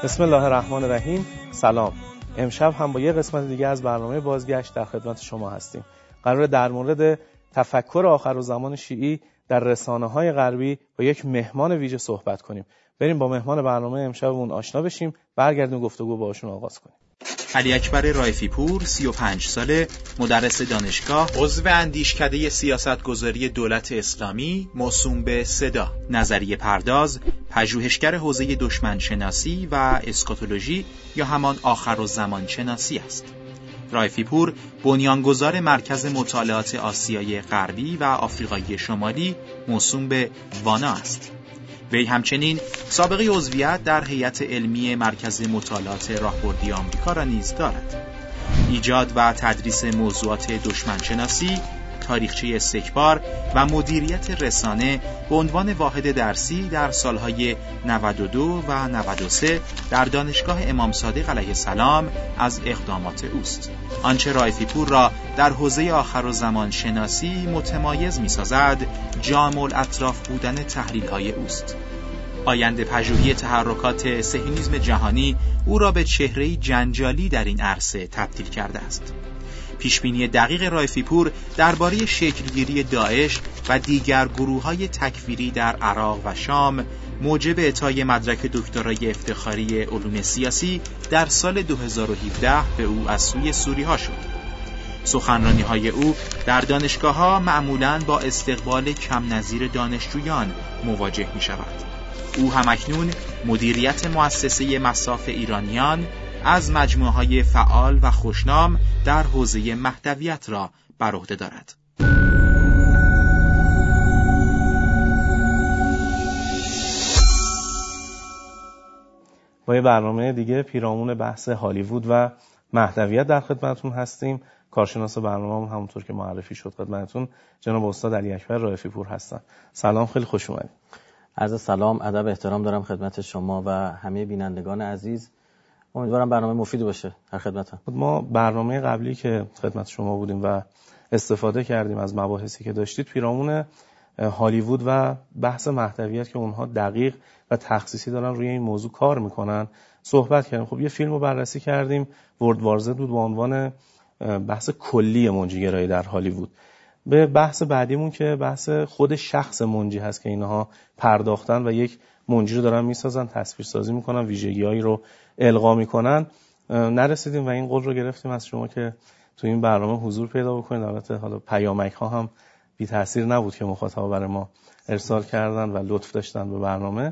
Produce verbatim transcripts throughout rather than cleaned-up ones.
بسم الله الرحمن الرحیم. سلام. امشب هم با یه قسمت دیگه از برنامه بازگشت در خدمت شما هستیم. قراره در مورد تفکر آخرالزمان شیعی در رسانه‌های غربی با یک مهمان ویژه صحبت کنیم. بریم با مهمان برنامه امشبمون آشنا بشیم، برگردیم گفتگو باهاشون آغاز کنیم. علی اکبر رائفی پور، سی و پنج ساله، مدرس دانشگاه، عضو اندیشکده سیاستگذاری دولت اسلامی، موسوم به صدا، نظریه پرداز، پژوهشگر حوزه دشمن شناسی و اسکاتولوژی یا همان آخرالزمان شناسی است. رائفی پور بنیانگذار مرکز مطالعات آسیای غربی و آفریقای شمالی موسوم به وانا است. وی همچنین سابقه عضویت در هیئت علمی مرکز مطالعات راهبردی آمریکا را نیز دارد. ایجاد و تدریس موضوعات دشمن شناسی، تاریخچه استکبار و مدیریت رسانه به عنوان واحد درسی در سالهای نود و دو و نود و سه در دانشگاه امام صادق علیه السلام از اقدامات اوست. آنچه رائفی پور را در حوزه آخرالزمان شناسی متمایز می‌سازد، جامع الاطراف بودن تحلیل‌های اوست. آینده پژوهی تحرکات صهیونیسم جهانی او را به چهره‌ای جنجالی در این عرصه تبدیل کرده است. پیشبینی دقیق رائفی پور درباره شکلگیری داعش و دیگر گروه‌های تکفیری در عراق و شام موجب اعطای مدرک دکترای افتخاری علوم سیاسی در سال دو هزار و هفده به او از سوی سوری‌ها شد. سخنرانی‌های او در دانشگاه‌ها معمولاً با استقبال کم نظیر دانشجویان مواجه می‌شود. او همکنون مدیریت مؤسسه مصاف ایرانیان از مجموعه‌های فعال و خوشنام در حوزه مهدویت را بر عهده دارد. با یه برنامه دیگه پیرامون بحث هالیوود و مهدویت در خدمتتون هستیم. کارشناس برنامه هم همونطور که معرفی شد خدمتتون جناب استاد علی اکبر رائفی پور هستن. سلام، خیلی خوش اومدید. عرض سلام، ادب، احترام دارم خدمت شما و همه بینندگان عزیز. امیدوارم برنامه مفیدی باشه. در خدمتم. ما برنامه قبلی که خدمت شما بودیم و استفاده کردیم از مباحثی که داشتید پیرامون هالیوود و بحث مهدویت که اونها دقیق و تخصیصی دارن روی این موضوع کار میکنن صحبت کردیم. خب یه فیلم رو بررسی کردیم، ورلد وار زد بود، با عنوان بحث کلی منجیگرایی در هالیوود. به بحث بعدیمون که بحث خود شخص منجی هست که اینها پرداختن و یک منجی رو دارن میسازن، تصویرسازی میکنن، ویژگی‌هایی رو القا میکنن، نرسیدیم و این قول رو گرفتیم از شما که تو این برنامه حضور پیدا بکنید. البته حالا پیامک ها هم بی تاثیر نبود که مخاطبا برای ما ارسال کردن و لطف داشتن به برنامه.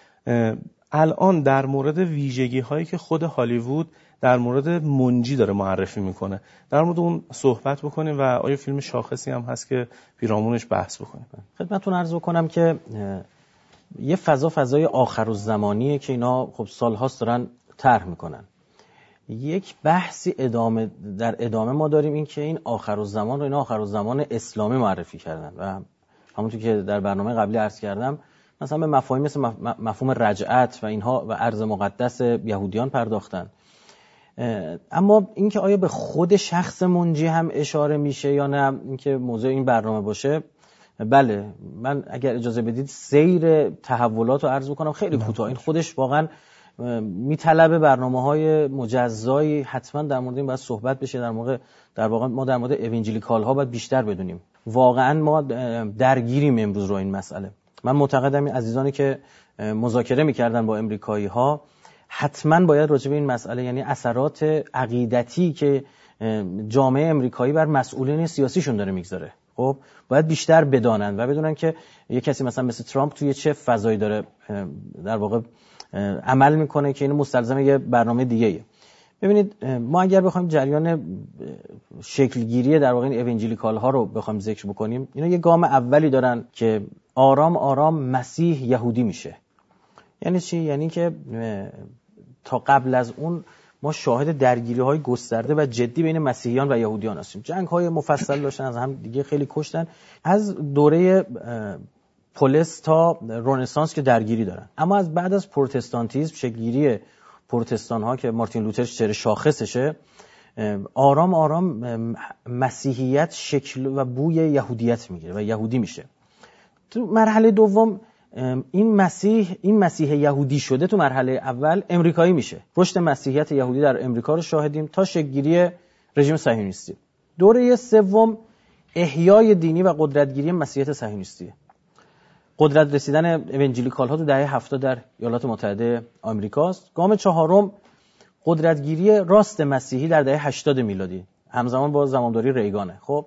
الان در مورد ویژگی هایی که خود هالیوود در مورد منجی داره معرفی میکنه در مورد اون صحبت بکنیم و آیا فیلم شاخصی هم هست که پیرامونش بحث بکنیم. خدمتتون عرض بکنم که یه فضا فضای آخرالزمانیه که اینا خب سال‌هاست دارن طرح میکنن. یک بحثی ادامه در ادامه ما داریم، این که این آخرالزمان رو اینا آخرالزمان اسلامی معرفی کردن و همونطور که در برنامه قبلی عرض کردم مثلا به مفاهیم مثل مفهوم رجعت و اینها و ارض مقدس یهودیان پرداختن. اما اینکه آیا به خود شخص منجی هم اشاره میشه یا نه، اینکه موضوع این برنامه باشه، بله من اگر اجازه بدید سیر تحولات رو عرض بکنم خیلی کوتاه. این خودش واقعا میطلبه برنامه‌های مجزایی، حتما در مورد این باید صحبت بشه. در موقع در واقع ما در مورد اوانجلیکال ها باید بیشتر بدونیم. واقعا ما درگیریم امروز رو این مسئله. من معتقدم این عزیزانی که مذاکره میکردن با امریکایی ها حتما باید راجع به این مسئله، یعنی اثرات عقیدتی که جامعه امریکایی بر مسئولین سیاسیشون داره میگذاره، خب باید بیشتر بدانن و بدونن که یک کسی مثلا مثل ترامپ توی چه فضایی داره در واقع عمل میکنه که این مستلزم یه برنامه دیگه ایه. ببینید ما اگر بخوایم جریان شکلگیری در واقع این اوانجلیکال ها رو بخوایم ذکر بکنیم، اینا یه گام اولی دارن که آرام آرام مسیح یهودی میشه. یعنی چی؟ یعنی که تا قبل از اون ما شاهد درگیری های گسترده و جدی بین مسیحیان و یهودیان هستیم. جنگ های مفصل داشتن، از هم دیگه خیلی کشتن، از دوره پولس تا رنسانس که درگیری دارن. اما از بعد از پروتستانتیسم، شکلگیری پروتستان ها که مارتین لوتر چهره شاخصشه، آرام آرام مسیحیت شکل و بوی یهودیت میگیره و یهودی میشه. تو مرحله دوم این مسیح این مسیح یهودی شده تو مرحله اول امریکایی میشه. رشد مسیحیت یهودی در امریکا رو شاهدیم تا شکل‌گیری رژیم صهیونیستی. دوره سوم احیای دینی و قدرتگیری مسیحیت صهیونیستی. قدرت رسیدن اونجیلیکال ها تو دهه هفتاد در ایالات متحده آمریکاست. گام چهارم قدرتگیری راست مسیحی در دهه هشتاد میلادی، همزمان با زمانداری ریگانه. خب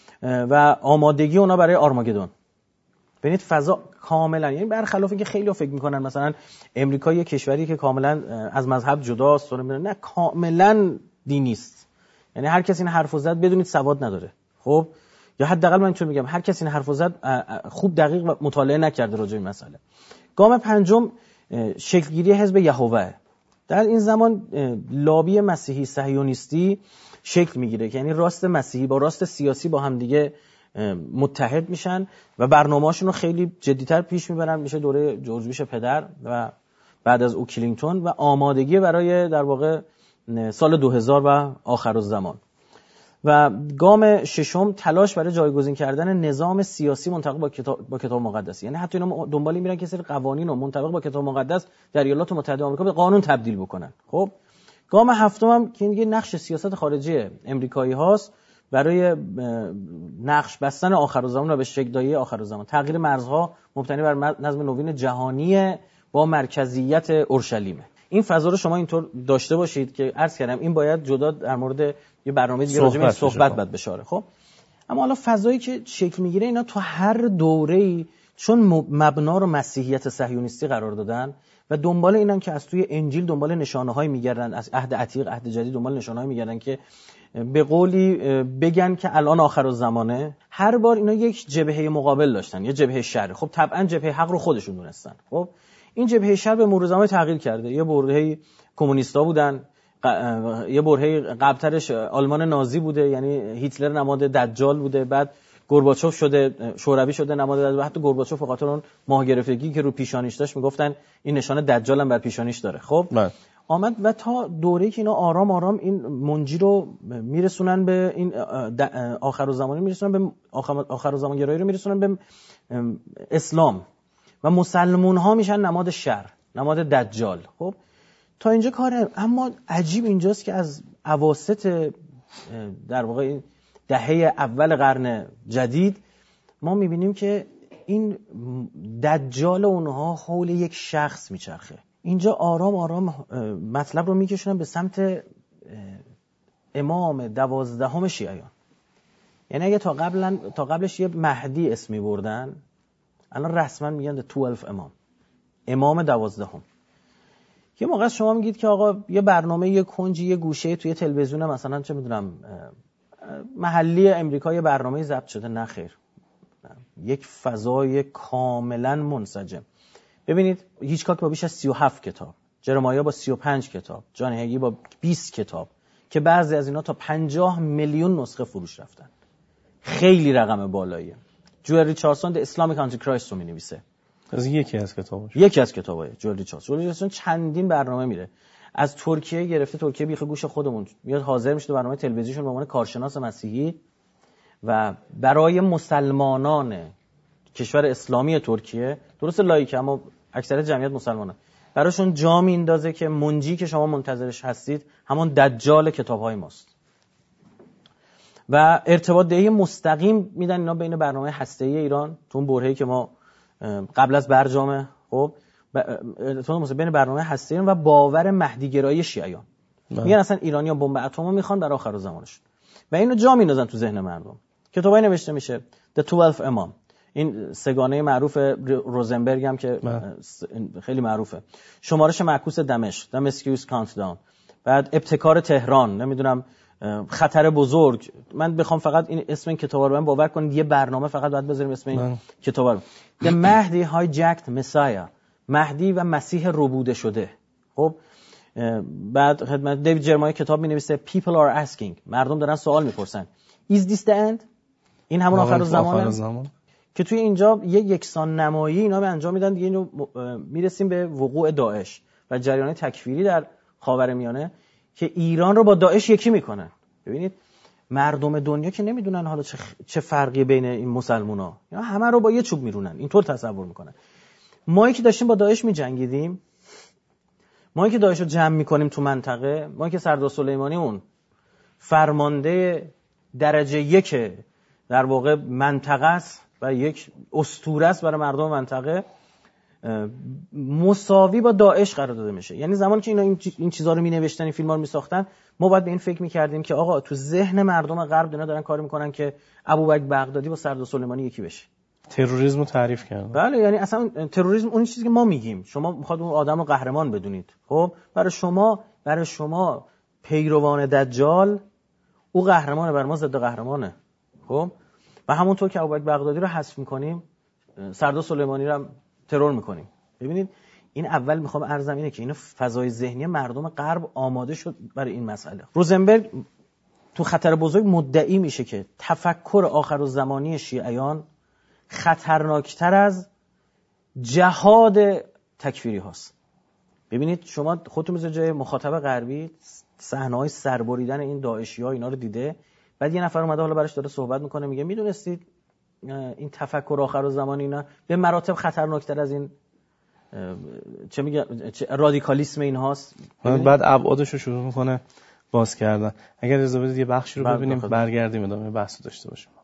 و آمادگی اونا برای آرماگدون. ببینید فضا کاملا، یعنی برخلاف اینکه خیلی‌ها فکر میکنن مثلا امریکا یه کشوری که کاملا از مذهب جداست، نه کاملا دینی است. یعنی هر کسی این حرفو زد بدونید سواد نداره. خب یا حداقل من اینطور میگم هر کسی این حرفو زد خوب دقیق مطالعه نکرده راجع به این مسئله. گام پنجم شکلگیری حزب یهوه. در این زمان لابی مسیحی صهیونیستی شکل میگیره که یعنی راست مسیحی با راست سیاسی با هم دیگه متحد میشن و برنامه‌هاشون رو خیلی جدی‌تر پیش میبرن. میشه دوره جورج بوش پدر و بعد از او کلینتون و آمادگی برای در واقع سال دو هزار و آخرالزمان. و گام ششم تلاش برای جایگزین کردن نظام سیاسی منطبق با کتاب با کتاب مقدس. یعنی حتی اینا دنبال میرن که سری قوانین رو منطبق با کتاب مقدس در ایالات متحده آمریکا به قانون تبدیل بکنن. خب گام هفتم هم که دیگه نقش سیاست خارجی امریکایی هاست برای نقش بستن آخرالزمان و به شکل دهی آخرالزمان. تغییر مرزها مبتنی بر نظم نوین جهانی با مرکزیت اورشلیمه. این فضا رو شما اینطور داشته باشید که عرض کردم این باید جدا در مورد یه برنامه دیگه راجع به صحبت بعد بشه. خب اما حالا فضایی که شکل میگیره اینا تو هر دوره‌ای چون مبنا رو مسیحیت صهیونیستی قرار دادن و دنبال اینن که از توی انجیل دنبال نشانه‌هایی میگردن، از عهد عتیق عهد جدید دنبال نشانه‌هایی میگردن که به قولی بگن که الان آخرالزمانه. هر بار اینا یک جبهه مقابل داشتن، یه جبهه شر. خب طبعا جبهه حق رو خودشون دونستن. خب این جبهه شر به مرور زمان تغییر کرده. یه برهه کمونیستا بودن، ق... یه برهه قبلترش آلمان نازی بوده، یعنی هیتلر نماد دجال بوده، بعد گورباچوف شده شوروی شده نماد دجال، و حتی گورباچوف به خاطر اون ماه گرفتگی که رو پیشانیش داشت میگفتن این نشانه دجال هم بر پیشانیش داره. خب من. آمد و تا دوره‌ای که اینا آرام آرام این منجی رو میرسونن به این آخرالزمانی، میرسونن به آخرالزمانگرایی رو میرسونن به اسلام و مسلمون ها میشن نماد شر، نماد دجال. خب تا اینجا کاره. اما عجیب اینجاست که از اواسط در واقع دهه اول قرن جدید ما میبینیم که این دجال اونها حول یک شخص میچرخه. اینجا آرام آرام مطلب رو میکشونن به سمت امام دوازدهم شیعیان. یعنی اگه تا قبلا تا قبلش یه مهدی اسمی بردن، الان رسما میگن دوازده امام، امام دوازدهم. یه موقع شما میگید که آقا یه برنامه یه کنجی یه گوشه توی تلویزیون مثلا چه میدونم محلی امریکا یه برنامه ضبط شده. نه خیر، یک فضای کاملا منسجم. ببینید هیچکاک با بیش از سی و هفت کتاب، جرمایا با سی و پنج کتاب، جان هگی با بیست کتاب که بعضی از اینا تا پنجاه میلیون نسخه فروش رفتن. خیلی رقم بالاییه. جوئل ریچاردسون د اسلامیک آنتیکرایست رو می‌نویسه. از یکی از کتاباش. یکی از کتابای جوئل ریچاردسون. جوئل ریچاردسون چندین برنامه میره. از ترکیه گرفته، ترکیه بیخ گوش خودمون میاد حاضر میشه تو برنامه تلویزیون به عنوان کارشناس مسیحی و برای مسلمانان کشور اسلامی ترکیه، درست لایکه اما اکثر جمعیت مسلمانه، براشون جا میندازه که منجی که شما منتظرش هستید همون دجال کتاب‌های ماست. و ارتباط دهی مستقیم میدن اینا بین برنامه هسته‌ای ایران تو اون برهه‌ای که ما قبل از برجامه، خب ارتباط مستقیم بین برنامه هسته‌ای و باور مهدی‌گرایی شیعیان. میگن اصلا ایرانی‌ها بمب اتمو میخوان برای آخر زمانش و اینو جا میندازن تو ذهن مردم. کتابایی نوشته میشه The twelve امام، این سگانه معروف روزنبرگ هم که خیلی معروفه، شمارش معکوس دمشق، دمسکیوس کانتداون، بعد ابتکار تهران، نمیدونم خطر بزرگ. من بخوام فقط این اسم این کتابا رو من باور کنید یه برنامه فقط باید بذاریم اسم این کتابا رو. The Mahdi Hijacked Messiah، مهدی و مسیح ربوده شده. خب بعد خدمت دیوید جرمای کتاب می‌نویسه People are asking، مردم دارن سوال می‌پرسن Is this the end؟ این همون آخرالزمانه که توی اینجا یه یکسان نمایی اینا به انجام میدن دیگه. اینو میرسیم به وقوع داعش و جریان تکفیری در خاورمیانه که ایران رو با داعش یکی میکنن. ببینید مردم دنیا که نمیدونن حالا چه, چه فرقی بین این مسلمونا، اینا همه رو با یه چوب میرونن، اینطور تصور میکنن. ما که داشتیم با داعش می‌جنگیدیم، ما که داعش رو جمع می‌کنیم تو منطقه، ما که سردار سلیمانی اون فرمانده درجه یک در واقع منطقه است و یک اسطوره است برای مردم منطقه، مساوی با داعش قرار داده میشه. یعنی زمانی که اینا این چیزا رو می‌نوشتن، این فیلم‌ها رو می‌ساختن، ما باید به این فکر می‌کردیم که آقا تو ذهن مردم غرب اینا دارن کار می‌کنن که ابوبکر بغدادی با سردار سلیمانی یکی بشه. تروریسم رو تعریف کردن. بله، یعنی اصلا تروریسم اون چیزی که ما میگیم، شما میخواد اون آدم رو قهرمان بدونید. خب برای شما برای شما پیروان دجال او قهرمانه، بر ما ضد قهرمانه. خب و همونطور که ابوبکر بغدادی رو حذف می‌کنیم، سردار سلیمانی رو هم ترور می‌کنیم. ببینید این اول میخوام عرضم اینه که اینا فضای ذهنی مردم غرب آماده شد برای این مسئله. روزنبرگ تو خطر بزرگ مدعی میشه که تفکر آخرالزمانی شیعیان خطرناکتر از جهاد تکفیری هاست. ببینید شما خودتون میذارید جای مخاطب غربی، صحنه‌های سربریدن این داعشی‌ها اینا رو دیده، بعد یه نفر اومده حالا براش داره صحبت میکنه، میگه میدونستید این تفکر آخرالزمانی اینا به مراتب خطرناکتر از این چه میگه رادیکالیسم این هاست. بعد ابعادش رو شروع میکنه باز کردن. اگر اجازه بدید یه بخشی رو ببینیم برگردیم ادامه بحث رو داشته باشیم.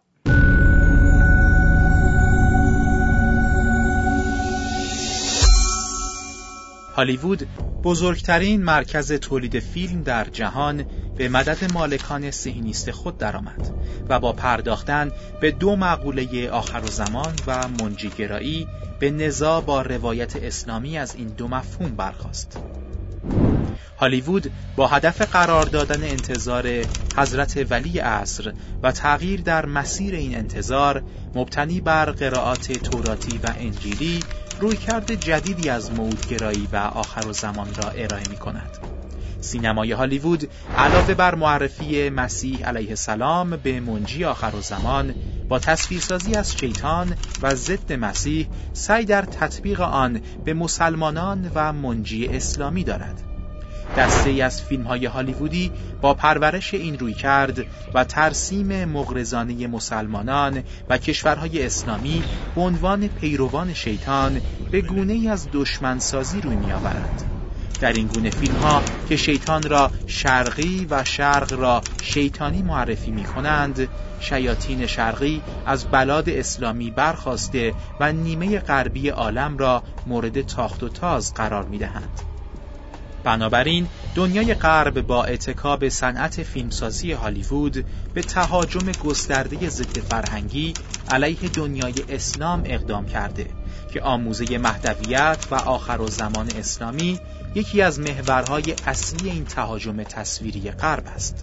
هالیوود بزرگترین مرکز تولید فیلم در جهان به مدد مالکان صهیونیست خود درآمد و با پرداختن به دو مقوله آخرالزمان و منجیگرایی به نزاع با روایت اسلامی از این دو مفهوم برخاست. هالیوود با هدف قرار دادن انتظار حضرت ولی عصر و تغییر در مسیر این انتظار مبتنی بر قرائات توراتی و انجیلی رویکرد جدیدی از موعودگرایی و آخرالزمان را ارائه می کند. سینمای هالیوود علاوه بر معرفی مسیح علیه السلام به منجی آخرالزمان، با تصویرسازی از شیطان و ضد مسیح سعی در تطبیق آن به مسلمانان و منجی اسلامی دارد. دسته‌ای از فیلم‌های هالیوودی با پرورش این رویکرد و ترسیم مغرضانه مسلمانان و کشورهای اسلامی به عنوان پیروان شیطان به گونه‌ای از دشمنسازی روی می‌آورند. در این گونه فیلم‌ها که شیطان را شرقی و شرق را شیطانی معرفی می‌کنند، شیاطین شرقی از بلاد اسلامی برخاسته و نیمه غربی عالم را مورد تاخت و تاز قرار می‌دهند. بنابراین دنیای غرب با اتکا به صنعت فیلمسازی هالیوود به تهاجم گسترده ضد فرهنگی علیه دنیای اسلام اقدام کرده که آموزه مهدویت و آخرالزمان اسلامی یکی از محورهای اصلی این تهاجم تصویری غرب است.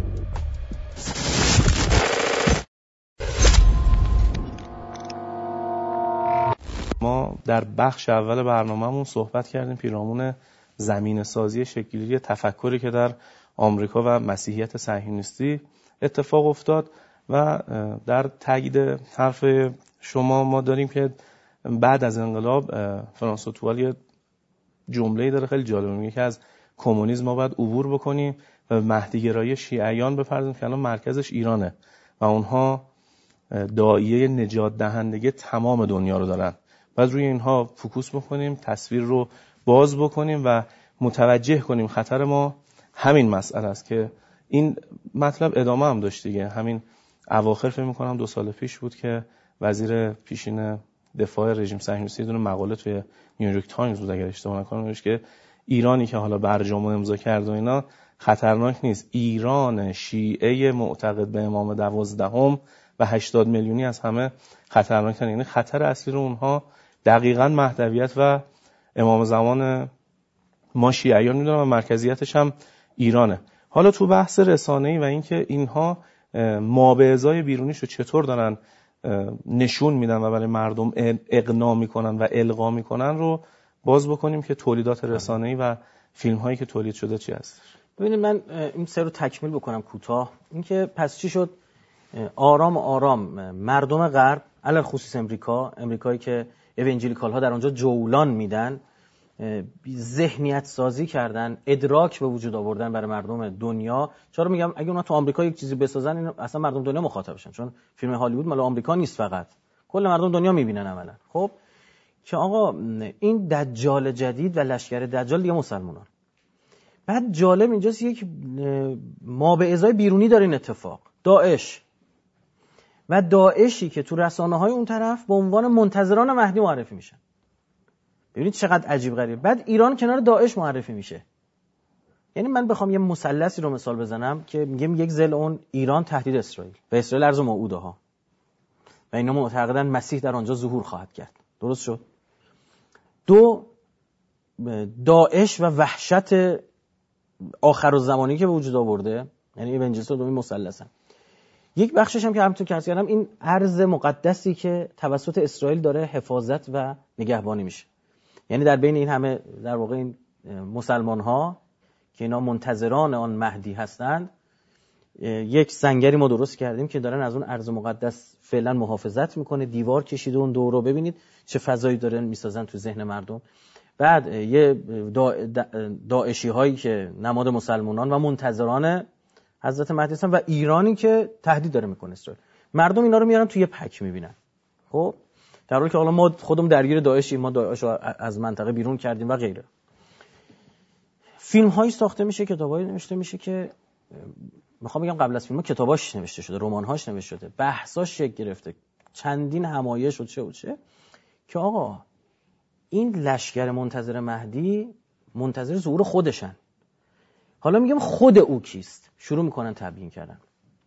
ما در بخش اول برنامه‌مون صحبت کردیم پیرامون زمین سازی شکلی تفکری که در آمریکا و مسیحیت صهیونیستی اتفاق افتاد و در تایید حرف شما ما داریم که بعد از انقلاب فرانسوا توال جمله‌ای داره خیلی جالبه، میگه که از کمونیسم ما باید عبور بکنیم و مهدی‌گرایی شیعیان بپردازیم که الان مرکزش ایرانه و اونها داعیه نجات دهندگی تمام دنیا رو دارن. بعد روی اینها فوکوس بکنیم، تصویر رو باز بکنیم و متوجه کنیم خطر ما همین مسئله است که این مطلب ادامه هم داشت دیگه. همین اواخر فکر می‌کنم دو سال پیش بود که وزیر پیشین دفاع رژیم صهیونیستی دونه مقاله توی نیویورک تایمز بود اگر اشتباه نکنم، نوشت که ایرانی که حالا برجام امضا کرد و اینا خطرناک نیست، ایران شیعه معتقد به امام دوازدهم و هشتاد میلیونی از همه خطرناک‌ترین. یعنی خطر اصلی رو اونها دقیقاً مهدویت و امام زمان ما شیعیان میدونن و مرکزیتش هم ایرانه. حالا تو بحث رسانه‌ای و اینکه اینها ما به ازای بیرونیشو چطور دارن نشون میدن و برای مردم اقناع میکنن و القا میکنن رو باز بکنیم که تولیدات رسانه‌ای و فیلم‌هایی که تولید شده چی هست. ببینید من این سه رو تکمیل بکنم کوتاه. اینکه پس چی شد؟ آرام آرام مردم غرب، علل خصوص امریکا، امریکایی که اونجلیکال ها در اونجا جولان میدن، ذهنیت سازی کردن، ادراک به وجود آوردن برای مردم دنیا. چرا میگم اگه اونا تو آمریکا یک چیزی بسازن این اصلا مردم دنیا مخاطبشن، چون فیلم هالیوود مال آمریکا نیست، فقط کل مردم دنیا میبینن عملا. خب که آقا این دجال جدید و لشکر دجال دیگه مسلمانان. بعد جالب اینجاست یک ما به ازای بیرونی داره این اتفاق، داعش و داعشی که تو رسانه‌های اون طرف به عنوان منتظران مهدی معرفی میشن. ببینید چقدر عجیب غریب. بعد ایران کنار داعش معرفی میشه. یعنی من بخوام یه مثلثی رو مثال بزنم که میگم یک ضلع اون ایران تهدید اسرائیل و اسرائیل ارز موعوده ها و اینا معتقدن مسیح در آنجا ظهور خواهد کرد. درست شد؟ دو، داعش و وحشت آخرالزمانی که به وجود آورده، یعنی ایونجلز دومی مثلثن. یک بخشش هم که همونطور که عرض کردم این ارض مقدسی که توسط اسرائیل داره حفاظت و نگهبانی میشه. یعنی در بین این همه در واقع این مسلمان ها که اینا منتظران آن مهدی هستند، یک سنگری ما درست کردیم که دارن از اون ارض مقدس فعلا محافظت میکنه، دیوار کشیده اون دور رو. ببینید چه فضایی دارن میسازن تو ذهن مردم. بعد یه دا داعشی هایی که نماد مسلمانان و منتظران حضرت مهدی هستن و ایرانی که تهدید داره میکنه اسرائیل. مردم اینا رو میارن توی پک میبینن. خب در حالی که حالا ما خودمون درگیر داعشیم، ما داعش رو از منطقه بیرون کردیم و غیره. فیلم هایی ساخته میشه، کتابایی نوشته میشه که میخوام بگم قبل از فیلم ها کتاباش نوشته شده، رمان‌هاش نوشته شده، بحثاش شکل گرفته، چندین همایش و چه و چه که آقا این لشکر منتظر مهدی منتظر ظهور خودشن. حالا میگم خود او کیست؟ شروع میکنن تبیین کردن.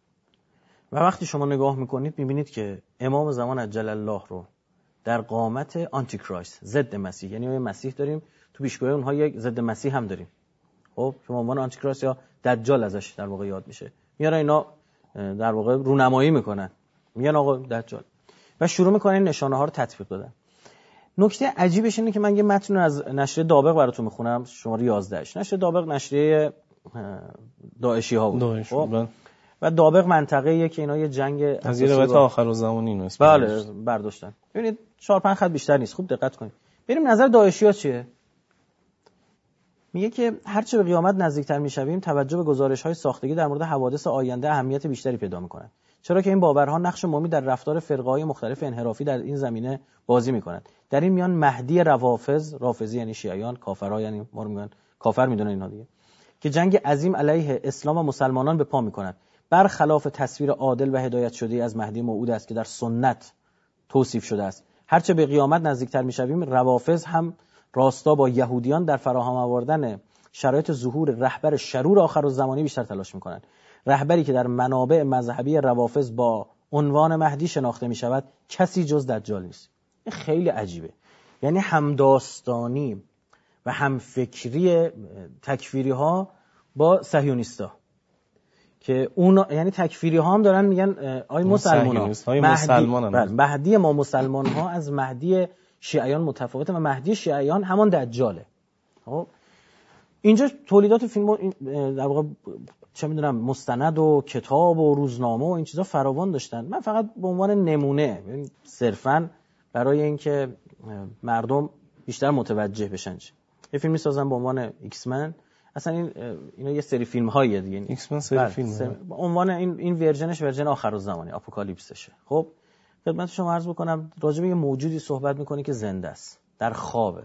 و وقتی شما نگاه میکنید میبینید که امام زمان عجل الله رو در قامت آنتی کرایست، ضد مسیح، یعنی ما مسیح داریم، تو پیشگویی اونها یک ضد مسیح هم داریم. خب شما عنوان آنتی کرایست یا دجال ازش در واقع یاد میشه. میارن اینا در واقع رونمایی میکنن، میگن آقا دجال، و شروع میکنن نشانه ها رو تطبیق دادن. نکته عجیبش اینه که من یه متن از نشریه دابق براتون میخونم، شماره یازده. نشریه دابق نشریه داعشی ها بود. خب و دابق منطقه‌ایه که اینا یه جنگ از یه روایت آخرالزمان اینو اسم بله برداشتن. ببینید چهار پنج خط بیشتر نیست. خوب دقت کنید. بریم نظر داعشی‌ها چیه؟ میگه که هرچه به قیامت نزدیکتر میشویم توجه به گزارش‌های ساختگی در مورد حوادث آینده اهمیت بیشتری پیدا می‌کند. چرا که این باورها نقش مهمی در رفتار فرقه‌های مختلف انحرافی در این زمینه بازی می‌کنند. در این میان مهدی روافض، رافضی یعنی شیعیان، کافرها یعنی ما رو میگن کافر میدونن اینا دیگه، که جنگ عظیم علیه اسلام و مسلمانان به پا می‌کند. برخلاف تصویر عادل و هدایت شده از مهدی موعود است که در سنت توصیف شده است. هرچه به قیامت نزدیکتر می‌شویم روافض هم راستا با یهودیان در فراهم آوردن شرایط ظهور رهبر شرور آخرالزمانی بیشتر تلاش می‌کنند. رهبری که در منابع مذهبی روافض با عنوان مهدی شناخته می‌شود کسی جز دجال نیست. این خیلی عجیبه. یعنی همداستانی و همفکری تکفیری‌ها با صهیونیستا که اون یعنی تکفیری‌ها هم دارن میگن آی مسلمان‌ها مهدی, مهدی ما مسلمان‌ها از مهدی شیعیان متفاوته و مهدی شیعیان همان دجاله. خب اینجا تولیدات فیلم در واقع چه میدونم مستند و کتاب و روزنامه و این چیزا فراوان داشتن. من فقط به عنوان نمونه صرفاً برای اینکه مردم بیشتر متوجه بشن یه فیلم می‌سازن به عنوان ایکس من. اصلا این اینا یه سری فیلم هاییه دیگه. ایکس من سری فیلم به عنوان این این ورژنش ورژن آخرالزمانی اپوکالیپسشه. خب خدمت شما عرض بکنم راجع به یه موجودی صحبت می‌کنی که زنده است، در خوابه،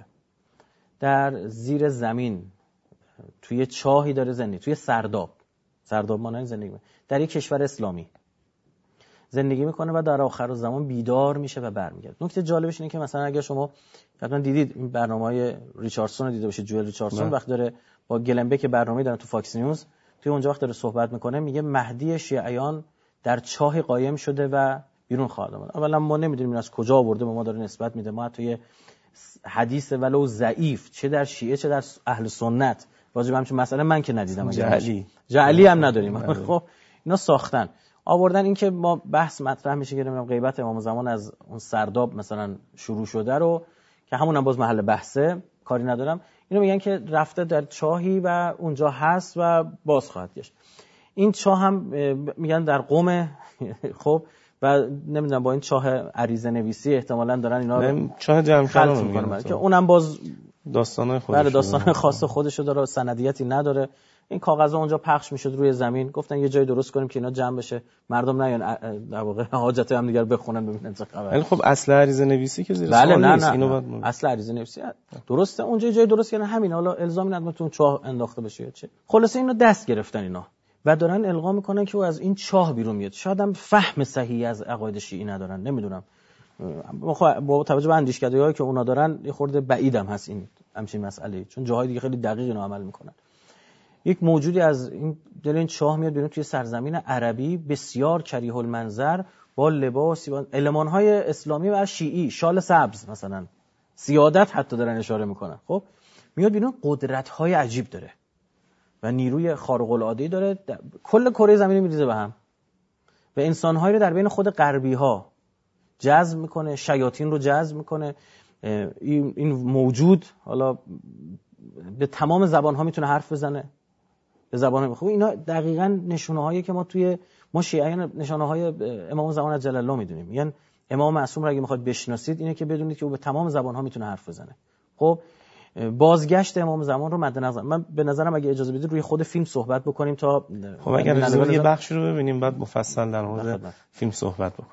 در زیر زمین توی چاهی داره زندگی، توی سرداب سرداب مانند زندگی می‌کنه، در یک کشور اسلامی زندگی میکنه و در آخر زمان بیدار میشه و برمیگرده. نکته جالبش اینه که مثلا اگر شما حتما دیدید این برنامه‌های ریچاردسون رو دیده باشید، جوئل ریچاردسون وقت داره با گلنبک برنامه‌ای داره تو فاکس نیوز، توی اونجا وقت داره صحبت میکنه میگه مهدی شیعیان در چاهی قایم شده و بیرون خواهد آمد. اولا ما نمیدونیم این از کجا آورده، به ما داره نسبت میده. ما توی حدیث ولو ضعیف چه در شیعه چه در اهل سنت راجع به همچین مسئله من که ندیدم. جعلی جعلی هم نداریم. خب اینا ساختن آوردن. این که ما بحث مطرح میشه که غیبت امام زمان از اون سرداب مثلا شروع شده رو که همون هم باز محل بحثه، کاری ندارم. اینو میگن که رفته در چاهی و اونجا هست و باز خواهد گشت. این چاه هم میگن در قم. خب و نمیدونم با این چاه عریضه نویسی احتمالاً دارن اینا چاه جمشید میگن که اونم باز داستانای خودش بله داستان خاص خودشو داره، سندیتی نداره. این کاغذها اونجا پخش میشد روی زمین، گفتن یه جای درست کنیم که اینا جمع بشه، مردم نیان در واقع حاجت هم دیگه بخونن ببینن چه خبره. ولی خب اصل عریضه نویسی که زیر بله سوال نه نیست. نه اینو نه. بعد اصل عریضه نویسی درسته، اونجا جای درست کردن همین، حالا الزامی نداره تو چاه انداخته بشه چه. خلاصه اینو دست گرفتن اینا و دارن القا میکنن که او از این چاه بیرون میاد. شاید هم فهم صحیحی از عقاید شیعی ندارن، نمیدونم، با توجه به اندیشکده‌هایی که اونا دارن یه خورده بعیدم هست این همچین مسئله، چون جاهای دیگه خیلی دقیق اینو عمل میکنن. یک موجودی از این دل این چاه میاد بیرون توی سرزمین عربی بسیار کریه المنظر، با لباسی با المان‌های اسلامی و شیعی، شال سبز مثلا، سیادت حتی دارن اشاره میکنن. خب میاد بیرون، قدرت‌های عجیب داره و نیروی خارق العاده‌ای داره، کل کره زمین میریزه به هم و انسان‌هایی رو در بین خود غربی‌ها جذب میکنه، شیاطین رو جذب میکنه. این موجود حالا به تمام زبان‌ها میتونه حرف بزنه، به زبان خوب. اینا دقیقاً نشونه‌هایی که ما توی ما شیعیان نشانه‌های امام زمان عجل الله میدونیم. یعنی امام معصوم رو اگه میخواد بشناسید اینه که بدونید که او به تمام زبان‌ها میتونه حرف بزنه. خب بازگشت امام زمان رو مد نظر، من به نظرم اگه اجازه بدید روی خود فیلم صحبت بکنیم تا خب اگر اجازه بدید یه بخشی رو ببینیم بعد مفصل در مورد فیلم صحبت بکنیم.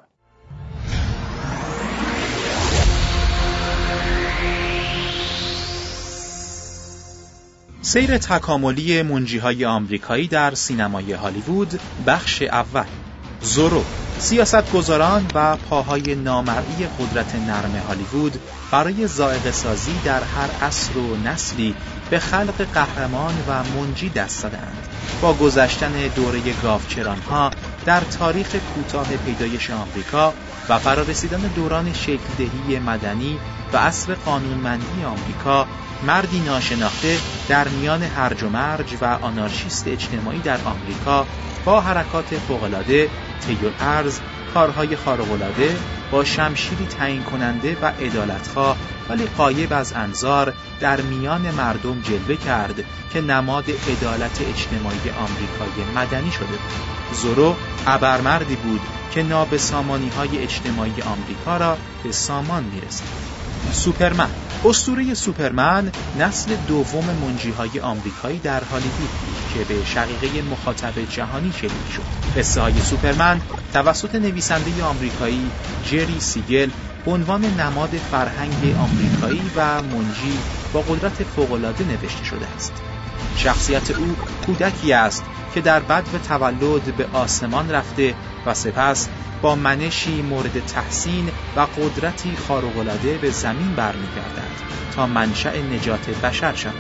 سیر تکاملی منجی‌های آمریکایی در سینمای هالیوود، بخش اول. زورو. سیاستگزاران و پاهای نامرئی قدرت نرم هالیوود برای ذائقه سازی در هر عصر و نسلی به خلق قهرمان و منجی دست زدند. با گذشتن دوره گاوچران‌ها در تاریخ کوتاه پیدایش آمریکا و فرارسیدن دوران شکل‌دهی مدنی و عصر قانونمندی آمریکا، مردی ناشناخته در میان هرج و مرج و آنارشیست اجتماعی در آمریکا با حرکات فوق‌العاده، طی الارض، کارهای خارق‌العاده، با شمشیری تعیین کننده و عدالتخواه ولی غایب از انظار در میان مردم جلوه کرد که نماد عدالت اجتماعی آمریکای مدنی شده بود. زورو ابرمردی بود که نابسامانی‌های اجتماعی آمریکا را به سامان می‌رساند. سوپرمن. اسطوره سوپرمن نسل دوم منجی‌های آمریکایی در هالیوود بود که به شقیقه مخاطب جهانی شلیک شد. قصه های سوپرمن توسط نویسنده آمریکایی جری سیگل به عنوان نماد فرهنگ آمریکایی و منجی با قدرت فوق‌العاده نوشته شده است. شخصیت او کودکی است که در بدو تولد به آسمان رفته و سپس با منشی مورد تحسین و قدرتی خارق‌العاده به زمین برمیگردد تا منشأ نجات بشر شود.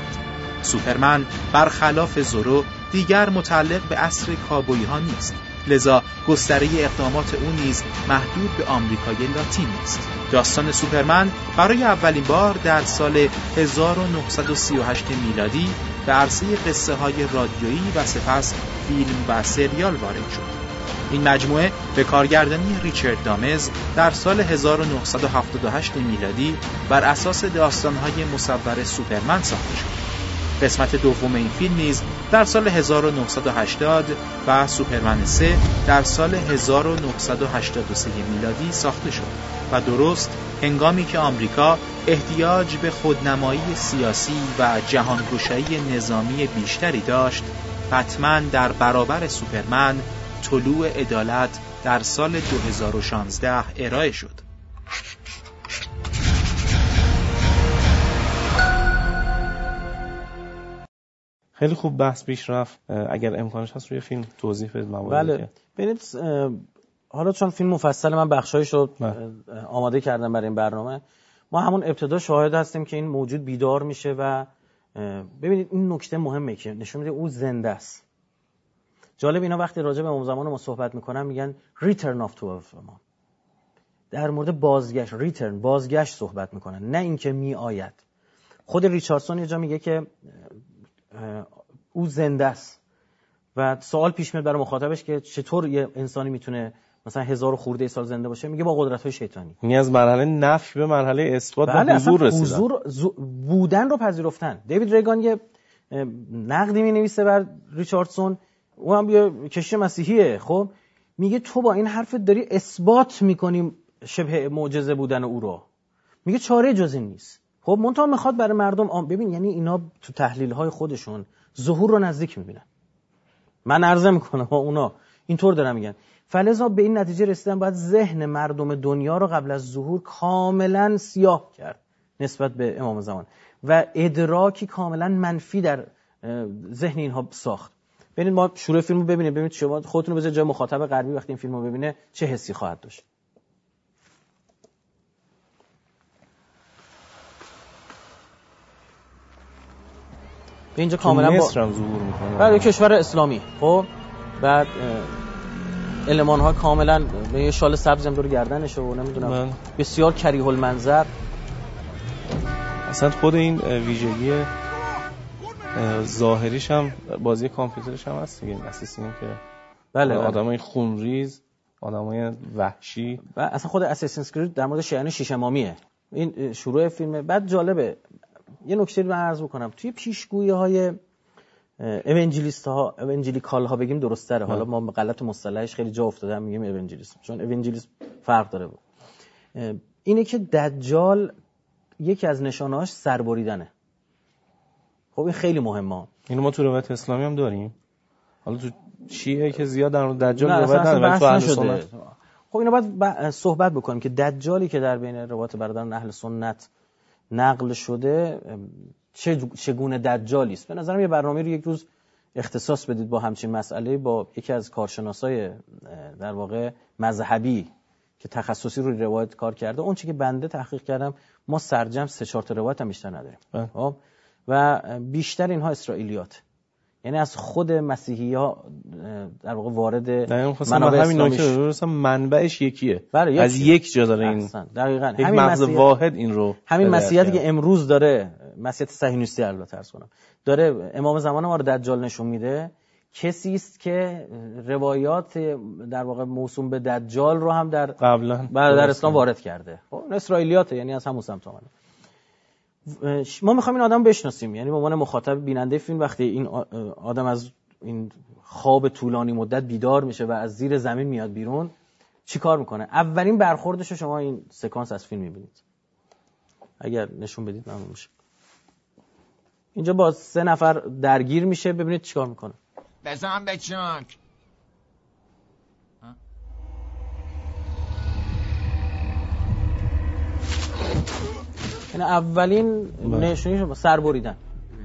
سوپرمن برخلاف زورو دیگر متعلق به عصر کابویی ها نیست، لذا گستره اقدامات او نیز محدود به آمریکای لاتین است. داستان سوپرمن برای اولین بار در سال هزار و نهصد و سی و هشت میلادی به عرصه قصه های رادیویی و سپس فیلم و سریال وارد شد. این مجموعه به کارگردانی ریچارد دامز در سال هزار و نهصد و هفتاد و هشت میلادی بر اساس داستان‌های مصور سوپرمن ساخته شد. قسمت دوم این فیلم نیز در سال هزار و نهصد و هشتاد و سوپرمن سه در سال هزار و نهصد و هشتاد و سه میلادی ساخته شد و درست هنگامی که آمریکا احتیاج به خودنمایی سیاسی و جهانگشایی نظامی بیشتری داشت، حتما در برابر سوپرمن طلوع عدالت در سال دو هزار و شانزده ارائه شد. خیلی خوب بحث پیش رفت. اگر امکانش هست روی فیلم توضیح بدید مواردی. بله ببینید، حالا چون فیلم مفصل من بخشایش رو آماده کردم برای این برنامه، ما همون ابتدا شاهد هستیم که این موجود بیدار میشه و ببینید این نکته مهمه که نشون میده او زنده است. جالب اینا وقتی راجع به امام زمان ما صحبت میکنن میگن return of to امام، در مورد بازگشت ریترن بازگشت صحبت میکنن، نه اینکه میآید. خود ریچاردسون یه جا میگه که او زنده است و سوال پیش میاد برای مخاطبش که چطور یه انسانی میتونه مثلا هزار خورده سال زنده باشه؟ میگه با قدرت‌های شیطانی. یعنی از مرحله نفی به مرحله اثبات و حضور رسیدن. حضور بودن رو پذیرفتن. دیوید ریگان یه نقدی مینویسه بر ریچاردسون، او هم یه کشیش مسیحیه، خب میگه تو با این حرفت داری اثبات میکنی شبه معجزه بودن او رو. میگه چاره جز این نیست. خب منتها میخواد برای مردم آم ببین، یعنی اینا تو تحلیل‌های خودشون ظهور رو نزدیک میبینن. من عرض میکنم اونا اینطور دارن میگن. فلذا به این نتیجه رسیدن باید ذهن مردم دنیا رو قبل از ظهور کاملا سیاه کرد نسبت به امام زمان و ادراکی کاملا منفی در ذهن اینها ساخت. ببینید ما شروع فیلم رو ببینید، ببینید شما خودتون رو بذارید جای مخاطب غربی وقتی این فیلم رو ببینه چه حسی خواهد داشت. به اینجا کاملا با مصر هم ظهور میکنه. بعد کشور اسلامی. خب بعد المان ها کاملا به یه شال سبز هم دور گردنشه و نمیدونم من. بسیار کریه المنظر. اصلا خود این ویژگی ظاهریش هم بازی کامپیوترش هم هست دیگه، اساس اینه که بله آدمای خونریز، آدمای وحشی و اصلا خود اساسینز کرید در مورد شیعیان شیش امامیه. این شروع فیلمه. بعد جالبه یه نکته رو من عرض بکنم، توی پیشگویی‌های اونجلیست ها اونجلیکال ها بگیم درست تره، حالا ما غلط مصطلحش خیلی جا افتاده هم میگیم اونجلیست، چون اونجلیست فرق داره. اینه که دجال یکی از نشانه‌هاش سربریدنه. خب این خیلی مهمه. اینو ما تو روایت اسلامی هم داریم. حالا تو شیعه که زیاد در مورد دجال روایت نداره، تو اهل سنت خب اینو باید صحبت بکنیم که دجالی که در بین روایت برادران اهل سنت نقل شده چه چگونه دجالی است. به نظرم یه برنامه رو یک روز اختصاص بدید با همچین مسئله، با یکی از کارشناسای در واقع مذهبی که تخصصی رو روایت کار کرده. اون چیزی که بنده تحقیق کردم ما سرجم سه چهار تا روایت هم بیشتر نداریم. خب و بیشتر اینها اسرائیلیات، یعنی از خود مسیحی‌ها در واقع وارد منابع همین نکته درست منبعش یکیه، از یک جا داره این دقیقاً همین مغز واحد این رو همین مسیحیتی که امروز داره، مسیحیت صهیونیستی البته عرض کنم، داره امام زمان ما رو دجال نشون میده. کسی است که روایات در واقع موسوم به دجال رو هم در قبلا در اسلام وارد کرده. خب اسرائیلیاته، یعنی از همون سمت اومده. ما میخوایم این آدم بشناسیم، یعنی به عنوان مخاطب بیننده فیلم وقتی این آدم از این خواب طولانی مدت بیدار میشه و از زیر زمین میاد بیرون چی کار میکنه؟ اولین برخوردش رو شما این سکانس از فیلم میبینید. اگر نشون بدید ممنون میشه. اینجا با سه نفر درگیر میشه، ببینید چیکار میکنه. بزن بچانک. این اولین نشونی سر بریدن.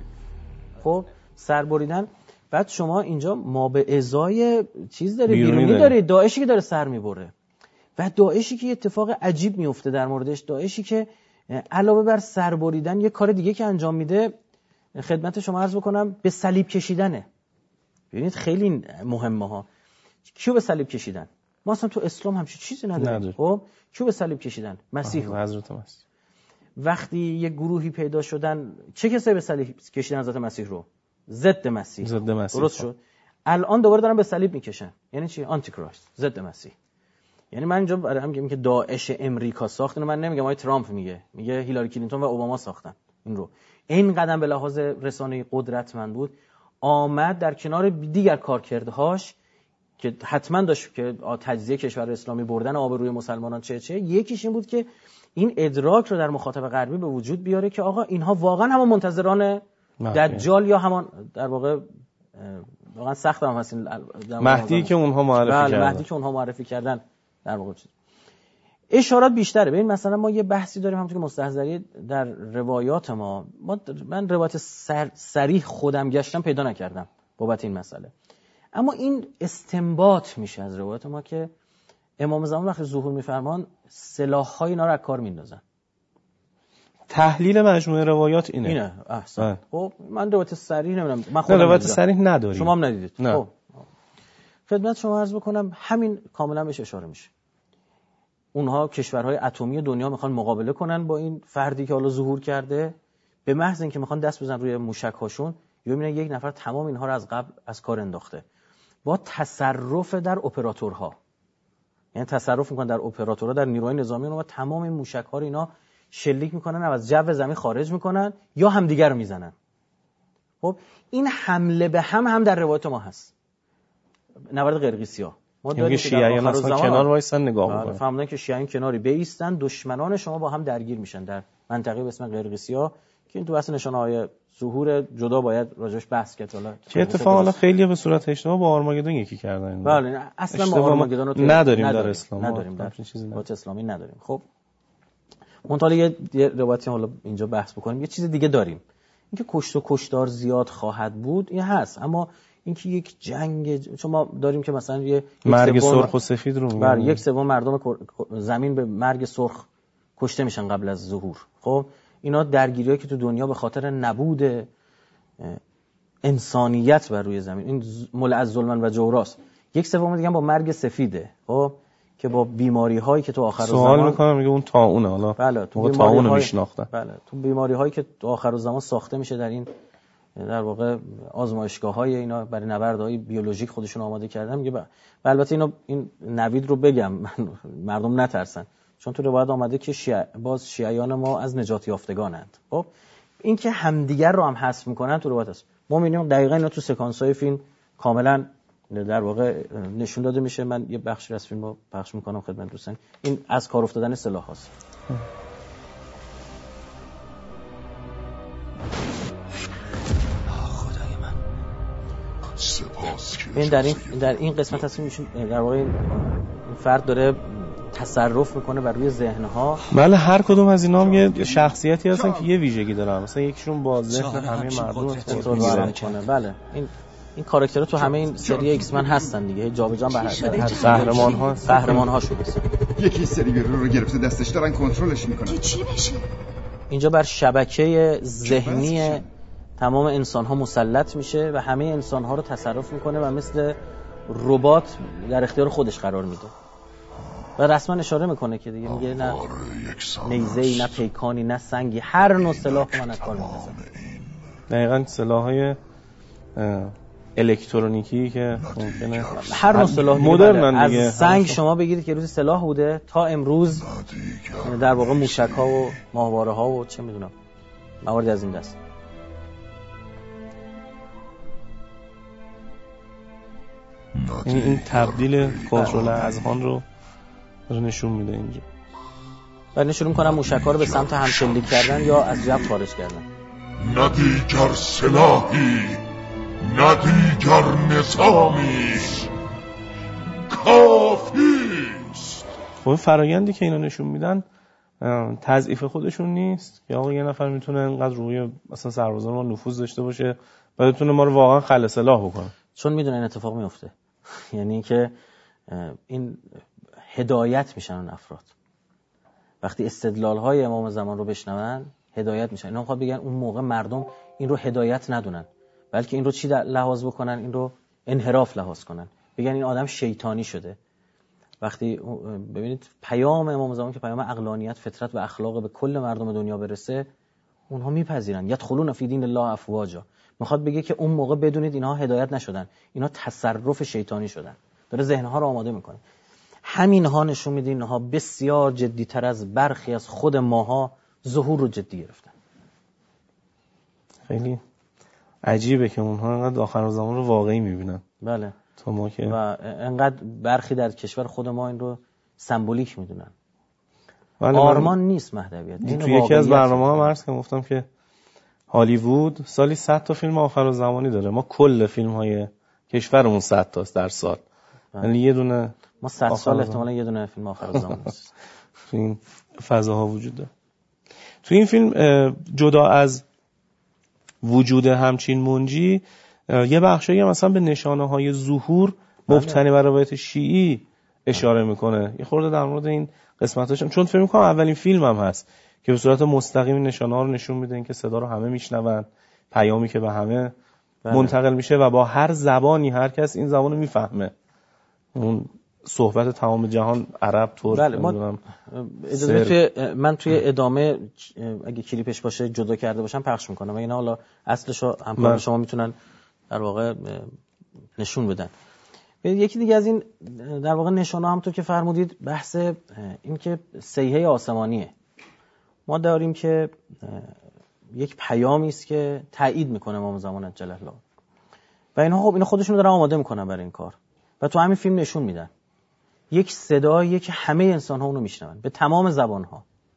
خب سر بریدن. بعد شما اینجا ما به ازای چیز داره، بیرونی, بیرونی داره، داعشی که داره سر میبره و داعشی که اتفاق عجیب میفته در موردش، داعشی که علاوه بر سر بریدن یه کار دیگه که انجام میده خدمت شما عرض بکنم به صلیب کشیدنه. ببینید خیلی مهمه ها. کیو به صلیب کشیدن؟ ما اصلا تو اسلام همچین چیزی نداریم. خب کیو به صلیب کشیدن؟ مسیح. حضرت مسیح. وقتی یه گروهی پیدا شدن چه کسایی به صلیب کشیدن حضرت مسیح رو؟ ضد مسیح. ضد مسیح. درست شد. الان دوباره دارن به صلیب میکشن. یعنی چی؟ آنتی کرایست، ضد مسیح. یعنی من اینجا برای هم میگم که داعش امریکا ساخت، من نمیگم آقای ترامپ میگه، میگه هیلاری کلینتون و اوباما ساختن این رو. این قدم به لحاظ رسانه‌ای قدرتمند بود، آمد در کنار دیگر کارکردهاش که حتما داشت که تجزیه کشور اسلامی، بردن آبروی مسلمانان چه چه، یکیش این بود که این ادراک رو در مخاطب غربی به وجود بیاره که آقا اینها واقعا همون منتظران دجال یا همان در واقع واقعا سخت هم هستین مهدی که اونها معرفی بله کردن. مهدی که اونها معرفی کردن در واقع اشارات بیشتره. ببین مثلا ما یه بحثی داریم همونطور که مستحضری در روایات ما, ما من روایت سر، صریح خودم گشتم پیدا نکردم بابت این مسئله، اما این استنباط میشه از روایات ما که امام زمان وقتی ظهور میفرمان سلاح‌های اینا رو از کار میندازن. تحلیل مجموعه روایات اینه. اینه احسن. خب من روایت صریح نمیدونم، من خودم روایت صریح نداریم. شما هم ندیدید. نه. خب خدمت شما عرض بکنم همین کاملا بهش اشاره میشه. اونها کشورهای اتمی دنیا میخوان مقابله کنن با این فردی که حالا ظهور کرده، به محض اینکه میخوان دست بزنن روی موشک‌هاشون یا میبینن یک نفر تمام اینها رو از قبل از کار انداخته، با تصرف در اپراتورها، یعنی تصرف میکنن در اپراتورها، در نیروهای نظامی اونها، و تمام این موشک‌ها رو اینا شلیک میکنن و از جو زمین خارج میکنن یا همدیگر رو میزنن. خب این حمله به هم هم در روایت ما هست. نبرد قرقیسیا ما داریم که شیعیان اصلا کنار وایسن نگاه میکنن، فهمیدن که شیعیان کناری بیستن، دشمنان شما با هم درگیر میشن در منطقه‌ای به اسم قرقیسیا که این تو بحث نشانه‌های ظهور جدا باید راجعش بحث کرد. حالا که اتفاقا حالا خیلی به صورت اشتباه با آرماگدون یکی کردن. بله اصلا ما آرماگدون رو نداریم, نداریم در اسلام، نداریم در چیزی اسلامی نداریم. خب منتها یه روایتی حالا اینجا بحث بکنیم. یه چیز دیگه داریم، اینکه کشت و کشتار زیاد خواهد بود این هست، اما اینکه یک جنگ، چون ما داریم که مثلا یه مرگ سرخ و سفید رو میگن، بر یک سوم مردم زمین به مرگ سرخ کشته میشن قبل از ظهور. خب اینا درگیریایی که تو دنیا به خاطر نبود انسانیت بر روی زمین، این ملع ظلم و جوراست. یک سوم دیگه با مرگ سفیده، خب که با بیماری هایی که تو آخر زمان سوال میکنم میگه اون طاعونه، حالا بله تو طاعون رو میشناختن. بله تو بیماری هایی که تو آخر زمان ساخته میشه در این در واقع آزمایشگاه های اینا برای نبردهای بیولوژیک خودشون آماده کردن. میگه البته اینا این نوید رو بگم مردم نترسن، چون تو روایت آمده که شیع... باز شیعیان ما از نجات یافتگانند. خب این که همدیگر رو هم حذف میکنن تو روایت است. ما میبینیم دقیقاً اینا تو سکانس های فیلم کاملا در واقع نشون داده میشه. من یه بخشی از فیلم رو پخش میکنم خدمت دوستان. این از کار افتادن سلاح هاست. خدای من سپاس که این در این در این قسمت هست میشون در واقع این فرد داره تصرف میکنه بر روی ذهنها. بله هر کدوم از اینا هم یه شخصیتی هستن که یه ویژگی دارن. مثلا یکیشون با ذهن همه مردم کنترل میکنه. بله این این کاراکترها تو همه این سری ایکس من هستن دیگه، جابجا به هر قهرمان ها قهرمان ها شده. یکی سری رو گرفته دستش دارن کنترلش میکنن. چی بشه؟ اینجا بر شبکه ذهنی تمام انسان ها مسلط میشه و همه انسان ها رو تصرف میکنه و مثل ربات در اختیار خودش قرار میده. و رسما اشاره میکنه که دیگه میگه نه نیزه‌ای، نه پیکانی، نه سنگی، هر نوع سلاح من از کار میندازم. دقیقاً سلاح‌های الکترونیکی که ممکنه هر نوع سلاح مدرن دیگه. از سنگ شما بگیرید که روز سلاح بوده تا امروز در واقع موشک‌ها و ماهواره‌ها و چه میدونم موارد از این دست. این این تبدیل کنترل اذهان رو رو نشون میده اینجا. بعد شروع می‌کنن موشک‌ها رو به سمت هم شلیک کردن یا از جبهه خارج کردن. نه دیگر سلاحی، نه دیگر نظامی، کافیست. خب فرآیندی که اینا نشون میدن تضعیف خودشون نیست که آقا یه نفر میتونه اینقدر روی مثلا سربازان ما نفوذ داشته باشه و بتونه ما رو واقعا خلع سلاح بکنه، چون میدونه این اتفاق میفته. یعنی که این هدایت میشن اون افراد وقتی استدلال‌های امام زمان رو بشنون هدایت میشن. اینا میخواد بگن اون موقع مردم این رو هدایت ندونن، بلکه این رو چی لحاظ بکنن؟ این رو انحراف لحاظ کنن، بگن این آدم شیطانی شده. وقتی ببینید پیام امام زمان که پیام عقلانیت، فطرت و اخلاق به کل مردم دنیا برسه، اونها میپذیرن. یدخلون فی دین الله افواجا. میخواد بگه که اون موقع بدونید اینها هدایت نشدن، اینا تصرف شیطانی شدن. داره ذهنها رو آماده میکنه. همین ها نشون میده اینها بسیار جدی‌تر از برخی از خود ماها ظهور رو جدی گرفتن. خیلی عجیبه که اونها انقدر آخر زمان رو واقعی میبینن. بله. تا ما که و انقدر برخی در کشور خود ما این رو سمبولیک میدونن. آرمان نیست مهدویت. این تو یکی از برنامه‌ها هم عرض کردم، گفتم که هالیوود سالی صد تا فیلم آخر زمانی داره. ما کل فیلم‌های کشورمون صد تاست در سال. یعنی یه دونه ما صد سال احتمالاً یه دونه فیلم آخر زمان است. تو این فضاها وجود داره. تو این فیلم جدا از وجود همچین منجی یه بخشایی مثلا به نشانه‌های ظهور مبتنی بر روایت شیعی اشاره میکنه. یه خورده در مورد این قسمتاش، چون فکر می‌کنم اولین فیلم هم هست که به صورت مستقیم نشانه‌ها رو نشون میده، اینکه صدا رو همه میشنون، پیامی که به همه بله. منتقل میشه و با هر زبانی هر کس این زبانو میفهمه. اون صحبت تمام جهان عرب، ترک، بله. ما اجازه توی من توی ادامه اگه کلیپش باشه جدا کرده باشم پخش میکنم و اینا حالا اصلشو همکار شما میتونن در واقع نشون بدن. یکی دیگه از این در واقع نشانه همونطور که فرمودید بحث این که سیحه آسمانیه. ما داریم که یک پیامی است که تایید میکنه امام زمان عجل الله و اینها خب اینا خودشون دارن آماده میکنن برای این کار و تو همین فیلم نشون میدن یک صدایی که همه انسان ها اونو میشنون به تمام زبان ها.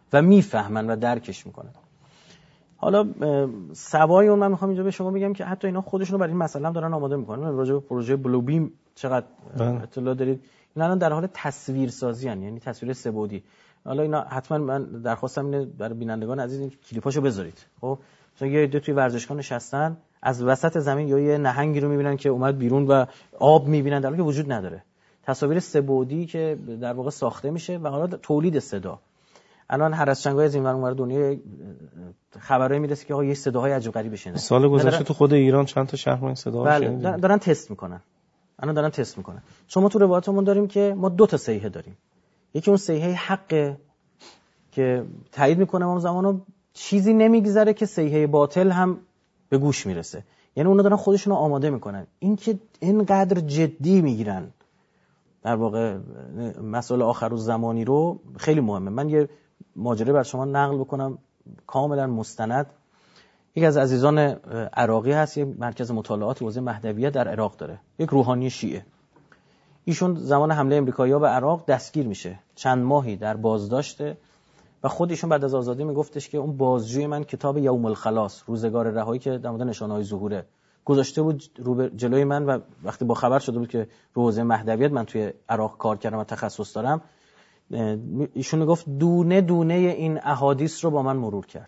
و میفهمن و درکش میکنن. حالا سوای اون من میخوام اینجا به شما بگم که حتی اینا خودشونو برای این مسئله هم دارن آماده میکنن. راجع به پروژه بلو بیم چقدر اطلاع دارید؟ اینا الان در حال تصویرسازی ان، یعنی تصویر سه بعدی. حالا اینا حتما من درخواستم اینه برای بینندگان عزیز این کلیپاشو بذارید. خب مثلا یه عده توی ورزشگاه نشستن از وسط زمین یا یه نهنگی رو میبینن که اومد بیرون و آب میبینن در حالی که وجود نداره. تصاویر سه بعدی که در واقع ساخته میشه و حالا تولید صدا. الان هر از چنگای از این ور اونور دنیا خبرایی میرسه که آقا یه صداهای عجیب غریبی شنیدن. سال گذشته تو خود ایران چند تا شهر ما این صدا بله شنیدن. دارن تست میکنن. الان دارن تست میکنن. چون ما تو روایتمون داریم که ما دو تا صیحه داریم. یکی اون صیحه حقه که تایید میکنه ما زمانو چیزی نمیگذره که صیحه باطل هم به گوش میرسه. یعنی اونا دارن خودشون رو آماده میکنن. این که اینقدر جدی میگیرن در واقع مسئله آخرالزمانی رو خیلی مهمه. من یه ماجرا بر شما نقل بکنم کاملا مستند. یکی از عزیزان عراقی هست، یه مرکز مطالعات حوزه مهدویت در عراق داره، یک روحانی شیعه. ایشون زمان حمله امریکایی‌ها به عراق دستگیر میشه، چند ماهی در بازداشته و خود ایشون بعد از آزادی میگفتش که اون بازجوی من کتاب یوم الخلاص، روزگار رهایی که در مورد نشانه‌های ظهوره، گذاشته بود رو جلوی من و وقتی با خبر شده بود که رو حوزه مهدویت من توی عراق کار کردم و تخصص دارم، ایشون میگفت دونه دونه این احادیث رو با من مرور کرد.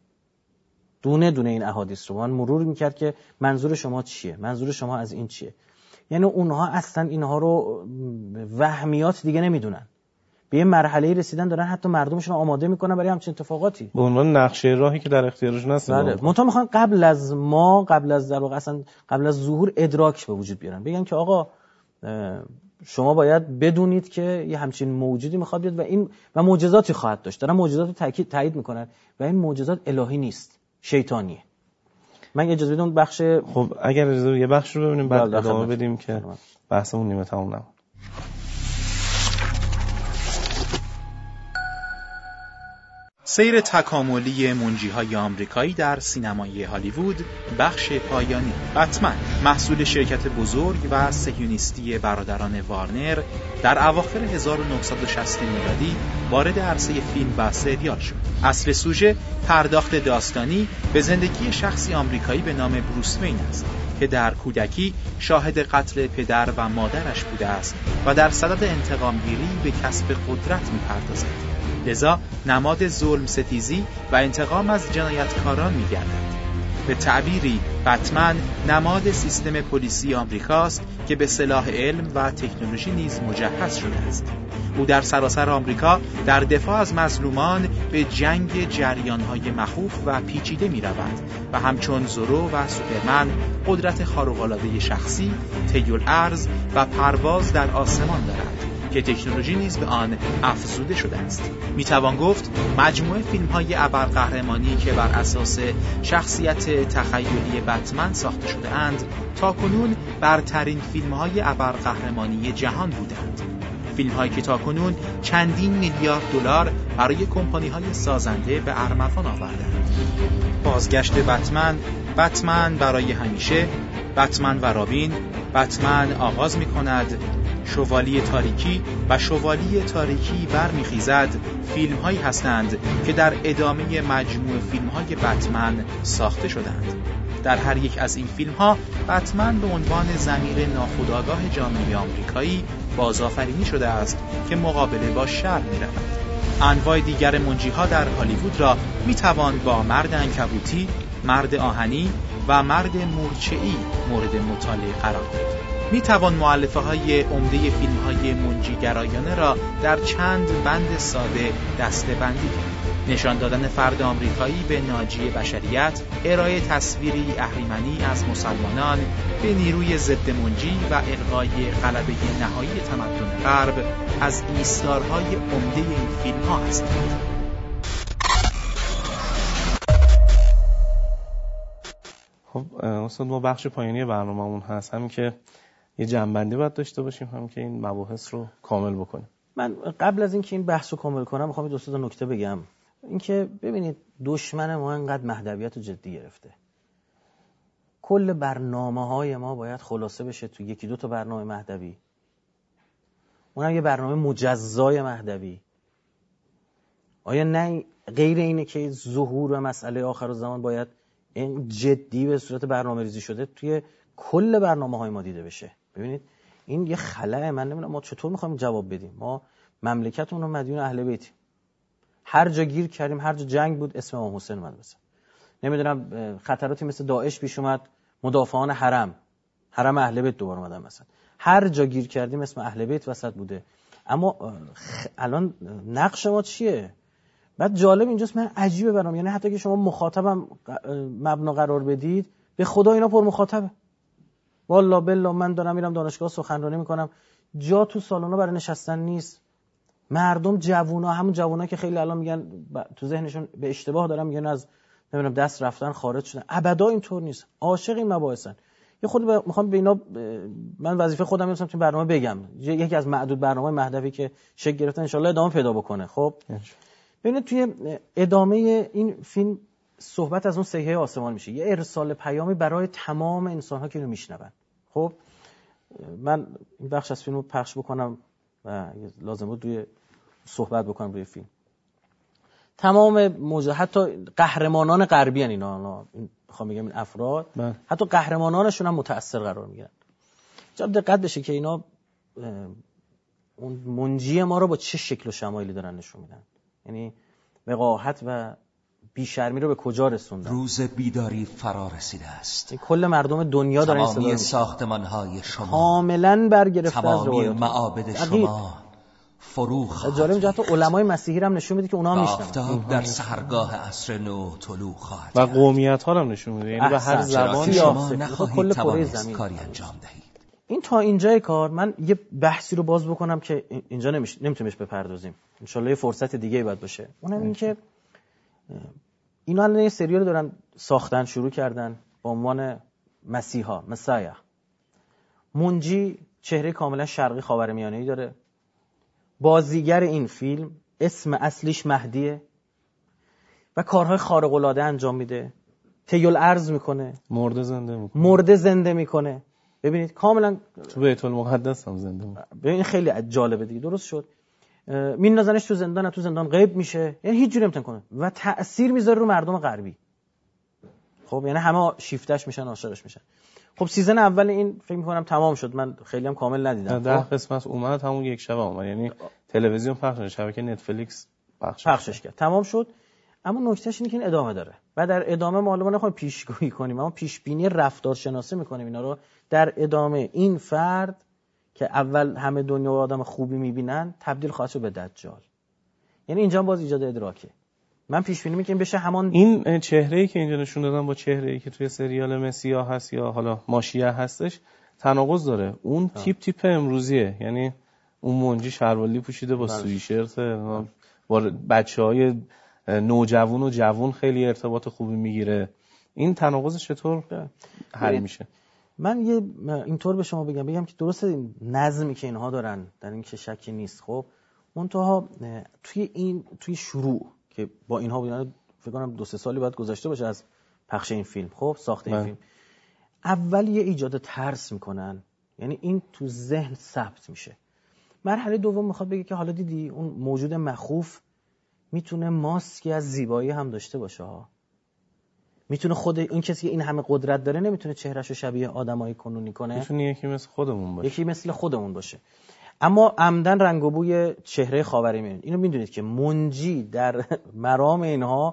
دونه دونه این احادیث رو با من مرور میکرد که منظور شما چیه؟ منظور شما از این چیه؟ یعنی اونها اصلا اینها رو وهمیات دیگه نمیدونن. به یه مرحله‌ای رسیدن دارن حتی مردمشون رو آماده میکنن برای همچین اتفاقاتی. به عنوان نقشه راهی که در اختیارشون هست. بله. منتها میخوان قبل از ما، قبل از در واقع اصلا قبل از ظهور ادراک به وجود بیارن. بگن که آقا شما باید بدونید که یه همچین موجودی میخواد بیاد و این و معجزاتی خواهد داشت. دارن معجزات رو تاکید تایید میکنن و این معجزات الهی نیست، شیطانیه. من اجازه بدون بخش خب اگر اجازه یه بخش رو ببینیم بعد ادامه بدیم که بحثمون نیمه تموم نمونه. سیر تکاملی منجی‌های آمریکایی در سینمای هالیوود، بخش پایانی. بتمن محصول شرکت بزرگ و صهیونیستی برادران وارنر در اواخر هزار و نهصد و شصت میلادی وارد عرصه فیلم و سریال شد. اصل سوژه پرداخت داستانی به زندگی شخصی آمریکایی به نام بروس وین است که در کودکی شاهد قتل پدر و مادرش بوده است و در صدد انتقامگیری به کسب قدرت می‌پردازد. لذا نماد ظلم ستیزی و انتقام از جنایتکاران می‌گردد. به تعبیری بتمن نماد سیستم پلیسی آمریکاست که به سلاح علم و تکنولوژی نیز مجهز شده است. او در سراسر آمریکا در دفاع از مظلومان به جنگ جریان‌های مخوف و پیچیده می‌رود و همچون زورو و سوپرمن قدرت خارق‌العاده شخصی، طی الارض و پرواز در آسمان دارد که تکنولوژی نیز به آن افزوده شده است. میتوان گفت مجموعه فیلم‌های ابرقهرمانی که بر اساس شخصیت تخیلی بتمن ساخته شده اند تاکنون برترین فیلم‌های ابرقهرمانی جهان بودند. فیلم‌هایی که تاکنون چندین میلیارد دلار برای کمپانی‌های سازنده به ارمغان آوردند. بازگشت بتمن، بتمن برای همیشه، بتمن و رابین، بتمن آغاز می‌کند، شوالیه تاریکی و شوالیه تاریکی برمیخیزد فیلم‌هایی هستند که در ادامه مجموعه فیلم‌های بتمن ساخته شدند. در هر یک از این فیلم‌ها بتمن به عنوان ضمیر ناخودآگاه جامعه آمریکایی بازآفرینی شده است که مقابله با شر می‌رود. انواع دیگر منجی‌ها در هالیوود را می‌توان با مرد عنکبوتی، مرد آهنی و مرد مورچه‌ای مورد مطالعه قرار داد. می توان مؤلفه های عمده فیلم های منجیگرایانه را در چند بند ساده دسته بندی کرد. نشان دادن فرد آمریکایی به ناجی بشریت، ارائه تصویری اهریمنی از مسلمانان به نیروی ضد منجی و الغای غلبه نهایی تمدن غرب از ایستارهای عمده این فیلم ها هستند. خب استاد ما بخش پایانی برنامه‌مون هست، همین که یه جنبندی باید داشته باشیم، هم که این مباحث رو کامل بکنیم. من قبل از اینکه این بحث رو کامل کنم میخوام دو تا نکته بگم. اینکه ببینید دشمن ما انقدر مهدویت رو جدی گرفته. کل برنامه‌های ما باید خلاصه بشه تو یکی دو تا برنامه مهدوی. اونم یه برنامه مجزای مهدوی. آیا نه غیر اینه که ظهور و مسئله آخرالزمان باید این جدی به صورت برنامه‌ریزی شده توی کل برنامه‌های ما دیده بشه؟ ببینید این یه خلأ. من نمیدونم ما چطور می‌خوایم جواب بدیم. ما مملکتمون رو مدیون اهل بیت، هر جا گیر کردیم، هر جا جنگ بود اسم امام حسین اومد. مثلا نمیدونم خطراتی مثل داعش پیش اومد، مدافعان حرم حرم اهل بیت دوباره اومدن، مثلا هر جا گیر کردیم اسم اهل بیت وسط بوده. اما خ... الان نقش ما چیه؟ بعد جالب اینجاست، من عجیبه برام، یعنی حتی که شما مخاطبم مبنا قرار بدید، به خدا اینا پر مخاطبه. والله بالله من دارم میرم دانشگاه سخنرانی میکنم، جا تو سالونا برای نشستن نیست. مردم جوونا، همون جوونا که خیلی الان میگن تو ذهنشون به اشتباه دارن میگن از نمیدونم دست رفتن خارج شدن، ابدا اینطور نیست. عاشق این مباحثن. یه خود ب... میخوام به اینا ب... من وظیفه خودم میذارم تو برنامه بگم، یکی از معدود برنامه‌های مهدوی که شکل گرفتن ان شاءالله ادامه پیدا بکنه. خب ببینید توی ادامه این فیلم صحبت از اون سیحه آسمان میشه، یه ارسال پیامی برای تمام انسان‌ها که اینو میشنون. خب من این بخش از فیلمو پخش بکنم و لازم بود روی صحبت بکنم روی فیلم. تمام موضوع، حتی قهرمانان غربی ان اینا، میخوام بگم این افراد من. حتی قهرمانانشون هم متأثر قرار میگیرن. جالب دقت بشه که اینا اون منجی ما رو با چه شکل و شمایلی دارن نشون میدن، یعنی وقاحت و بیشرمی رو به کجا رسوندن. روز بیداری فرا رسیده است. کل مردم دنیا دارن این تمامی ساختمان‌های شما کاملا برگرفته از روایات، تمامی معابد شما فرو خواهد. جالب اینجا حتی علمای مسیحی هم نشون میده که اونها میشنن. آفتاب در سحرگاه عصر نو طلوع خواهد و قومیت‌ها هم نشون میده، یعنی به هر زبانی شما نخواهید توانست کاری انجام دهید. این تا اینجای کار. من یه بحثی رو باز بکنم که اینجا نمیشه نمیتونیمش بپردازیم، ان شاءالله یه فرصت دیگه بعد باشه. اونم این که اینا الان یه سریال دارن ساختن، شروع کردن با عنوان مسیحا، مسایا. منجی چهره کاملا شرقی خاورمیانه‌ای داره. بازیگر این فیلم اسم اصلیش مهدیه و کارهای خارق العاده انجام میده، تیل ارز میکنه، مرده زنده میکنه مرده زنده میکنه. ببینید کاملا تو بیت المقدس هم زنده میکنه. ببین خیلی جالبه دیگه، درست شد. میندازنش تو زندان، تو زندان غیب میشه، یعنی هیچ جوری نمیتونه کنه و تأثیر میذاره رو مردم غربی. خب یعنی همه شیفتش میشن، عاشقش میشن. خب سیزن اول این فکر میکنم تمام شد، من خیلی هم کامل ندیدم. ده قسمت اومد همون یک شب اومد، یعنی تلویزیون پخشش، شبکه نتفلیکس پخش پخشش کرد، تمام شد. اما نکتهش اینه که این ادامه داره و در ادامه معلومه نخواهیم پیشگویی کنیم، اما پیش بینی رفتارشناسی میکنیم اینا رو. در ادامه این فرد که اول همه دنیا آدم خوبی میبینن تبدیل خواهد شد به دجال. یعنی اینجا باز ایجاد ادراکه. من پیش بینی میکنم بشه همان این چهره‌ای که اینجا نشون دادن با چهره‌ای که توی سریال مسیحا هست یا حالا ماشیه هستش تناقض داره. اون ها. تیپ تیپ امروزیه، یعنی اون منجی شلوالی پوشیده با سویشرت، با بچه‌های نوجوان و جوان خیلی ارتباط خوبی میگیره. این تناقض چطور حل میشه؟ من یه اینطور به شما بگم بگم که درسته نظمی که اینها دارن در این که شکی نیست. خب منتها توی این توی شروع که با اینها بودن فکر کنم دو سه سالی بعد گذشته باشه از پخش این فیلم، خب ساخت این من. فیلم اول یه ایجاد ترس میکنن، یعنی این تو ذهن ثبت میشه. مرحله دوم میخواد بگه که حالا دیدی اون موجود مخوف میتونه ماسکی از زیبایی هم داشته باشه ها، میتونه خود این کسی که این همه قدرت داره نمیتونه چهرهشو شبیه آدمای کنونی کنه، میتونه یکی مثل خودمون باشه، یکی مثل خودمون باشه. اما عمدن رنگ و بوی چهره خاورمیانه. اینو میدونید که منجی در مرام اینها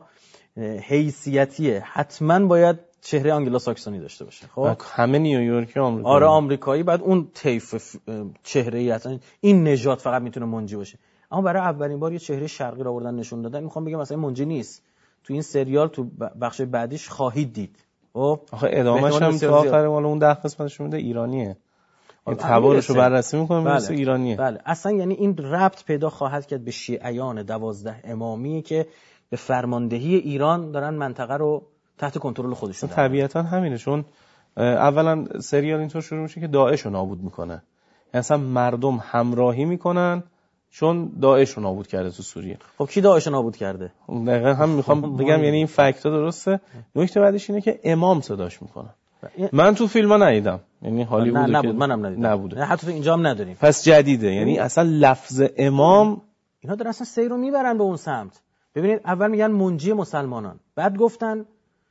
حیثیتیه، حتما باید چهره آنگلوساکسونی داشته باشه. خب همه نیویورکی آمریکایی، آره آمریکایی، بعد اون طیف چهره‌ای اصلا این نژاد فقط میتونه منجی باشه. اما برای اولین بار یه چهره شرقی رو آوردن نشون دادن. میخوام بگم مثلا منجی نیست. تو این سریال تو بخش بعدیش خواهید دید. خب آخه ادامهش هم تا آخر مال اون ده قسمتش میده ایرانیه. این تبارشو بررسی میکنه مثل بله. ایرانیه. بله اصلا یعنی این ربط پیدا خواهد کرد به شیعیان دوازده امامی که به فرماندهی ایران دارن منطقه رو تحت کنترل خودشون دارن. طبیعتا همینه، چون اولا سریال اینطور شروع میشه که داعش رو نابود میکنه. یعنی اصلا مردم همراهی میکنن چون داعش رو نابود کرده تو سوریه. خب کی داعش رو نابود کرده؟ دقیقاً هم میخوام بگم، یعنی این فکت ها درسته. نکته بعدش اینه که امام صداش میکنه. من تو فیلم ها ندیدم، یعنی هالیوود نه که نبود، منم ندیدم. نبوده. نه حتی تو اینجا هم نداریم. پس جدیده، یعنی اصلا لفظ امام اینا دارن اصلا سیر رو میبرن به اون سمت. ببینید اول میگن منجی مسلمانان، بعد گفتن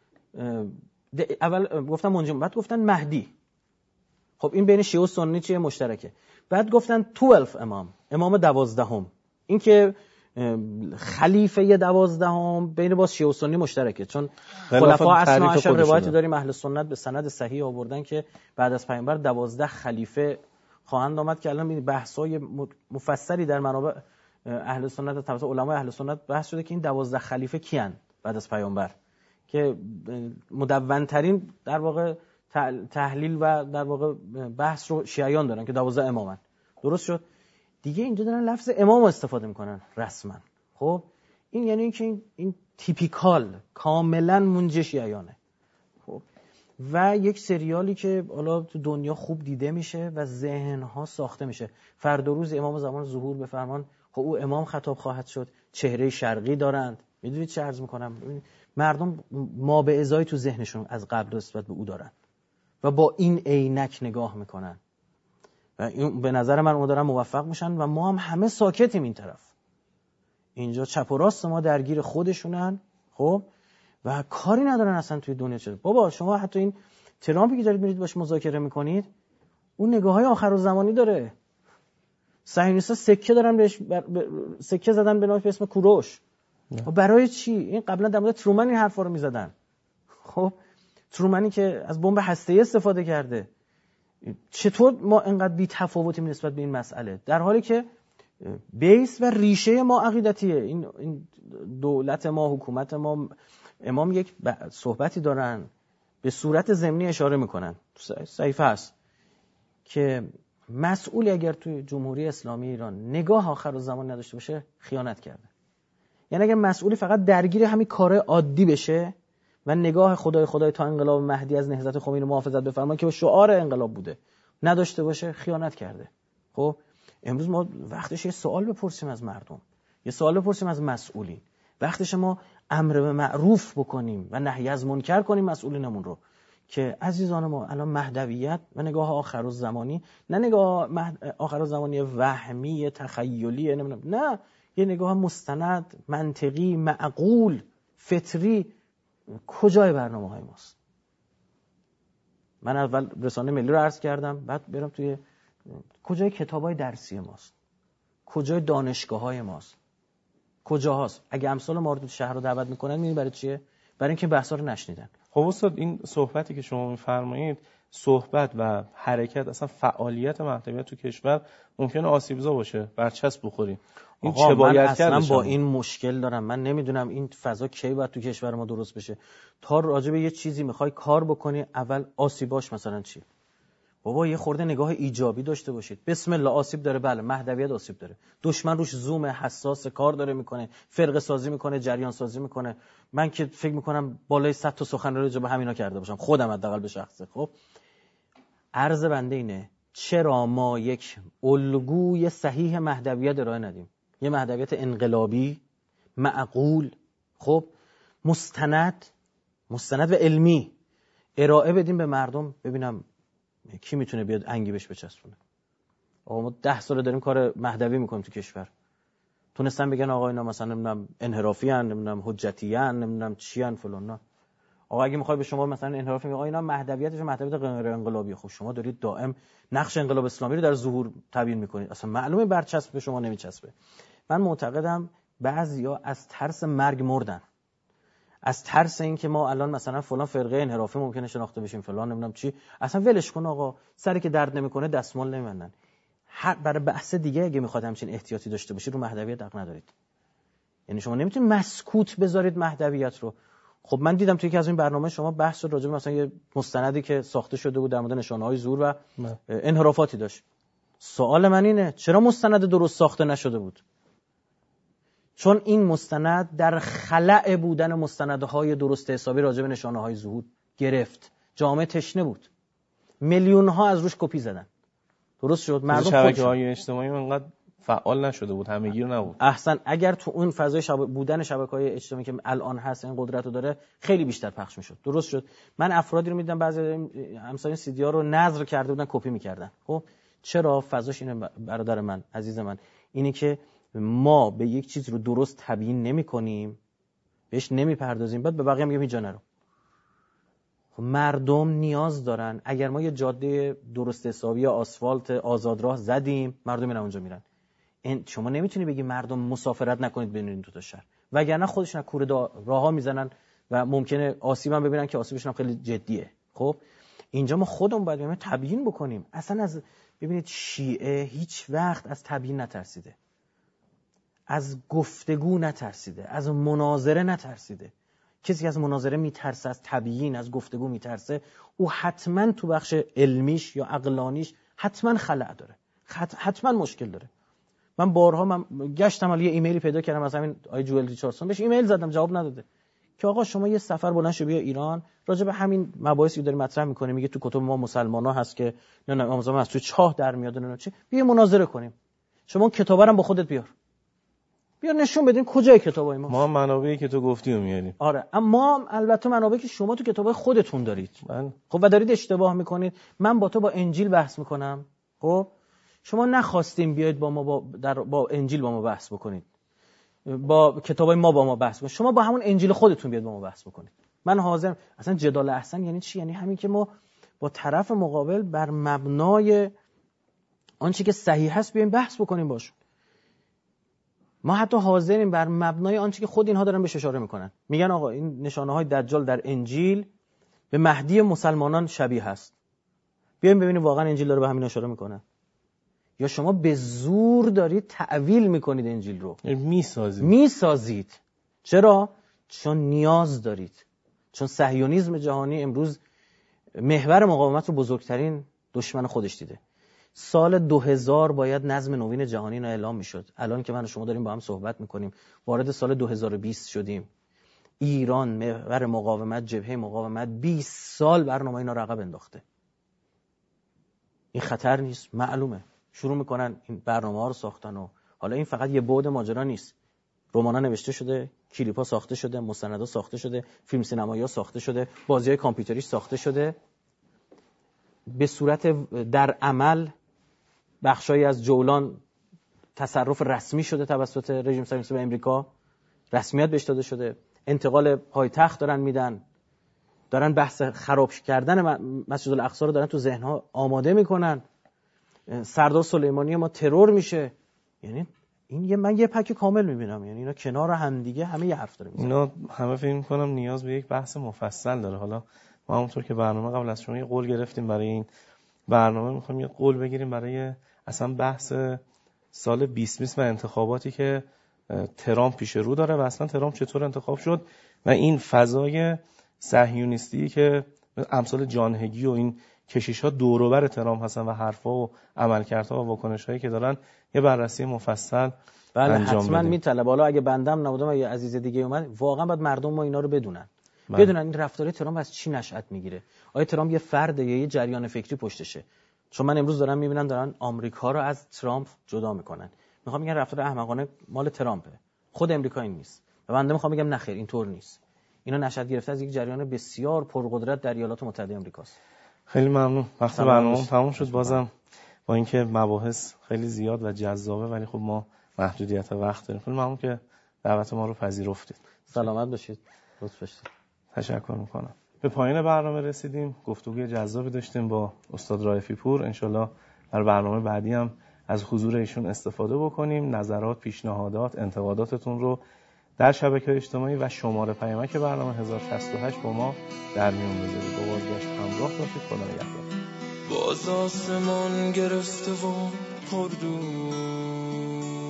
اول گفتن منجی، بعد گفتن مهدی. خب این بین شیعه و سنی چیه؟ مشترکه. بعد گفتن دوازده امام، امام دوازدهم. این که خلیفه دوازدهم بین باز شیعه و سنی مشترکه، چون خلفا اصلا عشر روایتی داریم اهل سنت به سند صحیح آوردن که بعد از پیامبر دوازده خلیفه خواهند آمد که الان بحث‌های مفصلی در منابع اهل سنت و توسط علمای اهل سنت بحث شده که این دوازده خلیفه کیان بعد از پیامبر، که مدون‌ترین در واقع تحلیل و در واقع بحث رو شیعیان دارن که دوازده امامن. درست شد دیگه. اینجا دارن لفظ امام استفاده میکنن رسما. خب این یعنی اینکه این, این تیپیکال کاملا منجی شیعیانه. خب و یک سریالی که حالا تو دنیا خوب دیده میشه و ذهنها ساخته میشه. فردا روز امام زمان ظهور بفرمان، خب او امام خطاب خواهد شد، چهره شرقی دارند. میدونید چه عرض میکنم؟ مردم ما به ازای تو ذهنشون از قبل نسبت به او دارن و با این عینک نگاه میکنن و این به نظر من اون دارن موفق میشن و ما هم همه ساکتیم این طرف. اینجا چپ و راست ما درگیر خودشونن. خب و کاری ندارن اصلا توی دنیا چه. بابا شما حتی این ترامپی که دارید میرید باش مذاکره میکنید، اون نگاه‌های آخرالزمانی داره. صهیونیست‌ها سکه دارن بهش بر... سکه زدن به نام به اسم کوروش. و برای چی؟ این قبلا در مورد ترومن این حرفا رو میزدن. خب ترومنی که از بمب هسته‌ای استفاده کرده، چطور ما اینقدر بی تفاوتیم نسبت به این مسئله، در حالی که بیس و ریشه ما عقیدتیه. این این دولت ما، حکومت ما، امام یک صحبتی دارن به صورت ضمنی اشاره میکنن تو صحیفه هست که مسئولی اگر توی جمهوری اسلامی ایران نگاه آخرالزمان نداشته باشه خیانت کرده. یعنی اگر مسئولی فقط درگیر همین کار عادی بشه و نگاه خدای خدای تا انقلاب مهدی از نهضت خمینی محافظت بفرما که شعار انقلاب بوده نداشته باشه خیانت کرده. خب امروز ما وقتش یه سوال بپرسیم از مردم، یه سوال بپرسیم از مسئولین. وقتش ما امر به معروف بکنیم و نهی از منکر کنیم مسئولینمون رو که عزیزان ما الان مهدویت و نگاه آخرالزمانی، نه نگاه مهد... آخرالزمانی وهمی تخیلی، نه نه یه نگاه مستند، منطقی، معقول، فطری. کجای برنامه‌های ماست؟ من اول رسانه ملی رو عرض کردم، بعد برم توی کجای کتابای درسی ماست، کجای دانشگاه‌های ماست، کجاهاست؟ اگه امثال ماردود شهر رو دعوت میکنن میبینید برای چیه؟ برای اینکه بحثا رو نشنیدن. خب استاد این صحبتی که شما میفرمایید، صحبت و حرکت، اصلا فعالیت مهدویت تو کشور ممکنه آسیبزا باشه، برچسب بخوریم. این چه باید کرد؟ من با این مشکل دارم. من نمیدونم این فضا کی باید تو کشور ما درست بشه. تا راجع به یه چیزی میخوای کار بکنی، اول آسیباش مثلا چی؟ بابا یه خورده نگاه ایجابی داشته باشید. بسم الله آسیب داره، بله مهدویت آسیب داره، دشمن روش زوم حساس کار داره میکنه، فرقه سازی میکنه، جریان سازی میکنه. من که فکر میکنم بالای صد تا سخنرانی راجع به همینا کرده باشم خودم حداقل به شخصه. خب عرض بنده اینه چرا ما یک الگوی صحیح مهدویت ارائه ندیم؟ یه مهدویت انقلابی، معقول، خب مستند، مستند و علمی ارائه بدیم به مردم. ببینم کی میتونه بیاد انگی بهش بچسبونه. آقا ما ده ساله داریم کار مهدوی میکنیم تو کشور، تونستن بگن آقا اینا مثلا نمیدونم انحرافی ان، نمیدونم حجتی ان، نمیدونم چی ان فلان. نه آقا اگه میخوای به شما مثلا انحرافی میگه آقا اینا مهدویتش مهدویت غیر انقلابی، خب شما دارید دائم نقش انقلاب اسلامی رو در ظهور تبیین میکنید، اصلا معلومه برچسب به شما نمیچسبه. من معتقدم بعضیا از ترس مرگ مردن، از ترس این که ما الان مثلا فلان فرقه انحرافی ممکنه شناخته بشیم فلان نمیدونم چی، اصلا ولش کن آقا، سری که درد نمیکنه دستمال نمیبندن. هر برای بحث دیگه اگه میخواد همچین احتیاطی داشته باشید رو مهدویت حق ندارید. یعنی شما نمیتونید مسکوت بذارید مهدویت رو. خب من دیدم توی یکی از این برنامه شما بحث شد راجع به مثلا یه مستندی که ساخته شده بود در مورد نشانه‌های زور و انحرافاتی داشت. سوال من اینه چرا مستند درست ساخته نشده بود؟ چون این مستند در خلأ بودن مستندهای درست حسابی راجع به نشانه‌های ظهور گرفت. جامعه تشنه بود، میلیون ها از روش کپی زدن. درست شد. مردم شبکه‌های اجتماعی انقدر فعال نشده بود، همگیر نبود. احسن اگر تو اون فضای شب... بودن شبکه‌های اجتماعی که الان هست این قدرت رو داره خیلی بیشتر پخش میشد. درست شد. من افرادی رو میدیدم بعضی همسایه‌ها سی دی رو نظر کرده بودن کپی میکردن. خب چرا؟ فضاش اینه برادر من، عزیز من، اینی که ما به یک چیز رو درست تبیین نمی کنیم، بهش نمی پردازیم، بعد به بقیه میگیم اینجا نرو. خب مردم نیاز دارن. اگر ما یه جاده درست حسابی آسفالت آزاد راه زدیم، مردم میرن اونجا میرن. شما نمیتونی بگی مردم مسافرت نکنید بین این دو تا شهر، وگرنه خودشون از کوره راهها میزنن و ممکنه آسیب هم ببینن که آسیبشون هم خیلی جدیه. خب اینجا ما خودمون باید ببینیم تبیین بکنیم. اصلا از ببینید شیعه هیچ وقت از تبیین نترسیده، از گفتگو نترسیده، از مناظره نترسیده. کسی که از مناظره میترسه، از تبیین، از گفتگو میترسه، او حتما تو بخش علمیش یا عقلانیش حتما خلأ داره، حتما مشکل داره. من بارها من گشتم ولی یه ایمیلی پیدا کردم از همین آی جوئل ریچاردسون، بهش ایمیل زدم جواب نداده که آقا شما یه سفر بلند شو بیا ایران، راجع به همین مباحثی داری مطرح می‌کنی، میگه تو کتب ما مسلمانا هست که نه نه امام از تو چاه در میاد نه چه، بیا مناظره کنیم. شما کتابا رو با خودت بیار، بیا نشون بدین کجای کتابای ما. ما منابعی که تو گفتی رو میاریم. آره، اما البته منابعی که شما تو کتابای خودتون دارید. من خب و دارید اشتباه میکنید. من با تو با انجیل بحث میکنم، خب شما نخواستیم بیاید با ما با در با انجیل با ما بحث بکنید، با کتابای ما با ما بحث کنید. شما با همون انجیل خودتون بیاید با ما بحث بکنید. من حاضرم. اصلا جدال احسن یعنی چی؟ یعنی همین که ما با طرف مقابل بر مبنای آنچه که صحیح هست بیایم بحث بکنیم باشون. ما حتی حاضریم بر مبنای آنچه که خود اینها دارن بهش اشاره میکنن، میگن آقا این نشانه‌های دجال در انجیل به مهدی مسلمانان شبیه هست، بیایم ببینیم واقعا انجیل داره به همین اشاره میکنه یا شما به زور دارید تعویل میکنید انجیل رو، میسازید میسازید. چرا؟ چون نیاز دارید، چون صهیونیسم جهانی امروز محور مقاومت رو بزرگترین دشمن خودش دیده. سال دو هزار باید نظم نوین جهانی رو اعلام میشد. الان که من و شما داریم با هم صحبت میکنیم وارد سال دو هزار و بیست شدیم. ایران محور مقاومت، جبهه مقاومت بیست سال برنامه اینا رو عقب انداخته. این خطر نیست؟ معلومه. شروع میکنن این برنامه‌ها رو ساختن و حالا این فقط یه بعد ماجرا نیست. رمان‌ها نوشته شده، کلیپ‌ها ساخته شده، مستندها ساخته شده، فیلم سینمایی‌ها ساخته شده، بازی‌های کامپیوتری ساخته شده. به صورت در عمل بخشایی از جولان تصرف رسمی شده توسط رژیم صهیونیستی امریکا، رسمیت بهش داده شده، انتقال پایتخت دارن میدن، دارن بحث خراب کردن مسجد الاقصی رو دارن تو ذهن‌ها آماده میکنن. سردار سلیمانی ما ترور میشه. یعنی این یه من یه پک کامل میبینم، یعنی اینا کنار هم دیگه همه یه حرف داره میزنن. اینا همه فکر می‌کنم نیاز به یک بحث مفصل داره. حالا ما همونطور که برنامه قبل از شما یه قول گرفتیم برای این برنامه، می‌خوایم یه قول بگیریم برای اصلا بحث سال بیست بیست و انتخاباتی که ترامپ پیش رو داره و اصلا ترامپ چطور انتخاب شد و این فضای صهیونیستی که امثال جان هگی و این کشیش‌ها دور و بر ترامپ هستن و حرفا و عملکردها و واکنش‌هایی که دارن یه بررسی مفصل بله انجام حتما بدیم. میطلبه. حالا اگه بندم نبودم و یه عزیز دیگه اومد، واقعا باید مردم ما اینا رو بدونن. بله. بدونن این رفتار ترامپ از چی نشأت میگیره. آیا ترامپ یه فرده یا یه جریان فکری پشتشه؟ چون من امروز دارم میبینم دارن آمریکا رو از ترامپ جدا میکنن. میخوام بگم رفتار احمقانه مال ترامپه، خود امریکا این نیست. و بنده میخوام بگم نه خیر اینطور نیست. اینا نشأت گرفته از یک جریان بسیار پرقدرت در ایالات متحده آمریکاست. خیلی ممنون. وقت برنامه تموم شد. بازم با اینکه مباحث خیلی زیاد و جذابه ولی خب ما محدودیت وقت داریم. خیلی ممنون که دعوت ما رو پذیرفتید. سلامت باشید. لطف داشتید. تشکر میکنم. به پایان برنامه رسیدیم. گفتگوی جذابی داشتیم با استاد رائفی پور. انشالله در برنامه بعدی هم از حضور ایشون استفاده بکنیم. نظرات، پیشنهادات، انتقاداتتون رو در شبکه‌های اجتماعی و شماره پیامک برنامه هزار و شصت و هشت با ما در میون بذارید. با بازگشت همراه باشید. خدا نگهدار. باز آسمان گرفته و پردو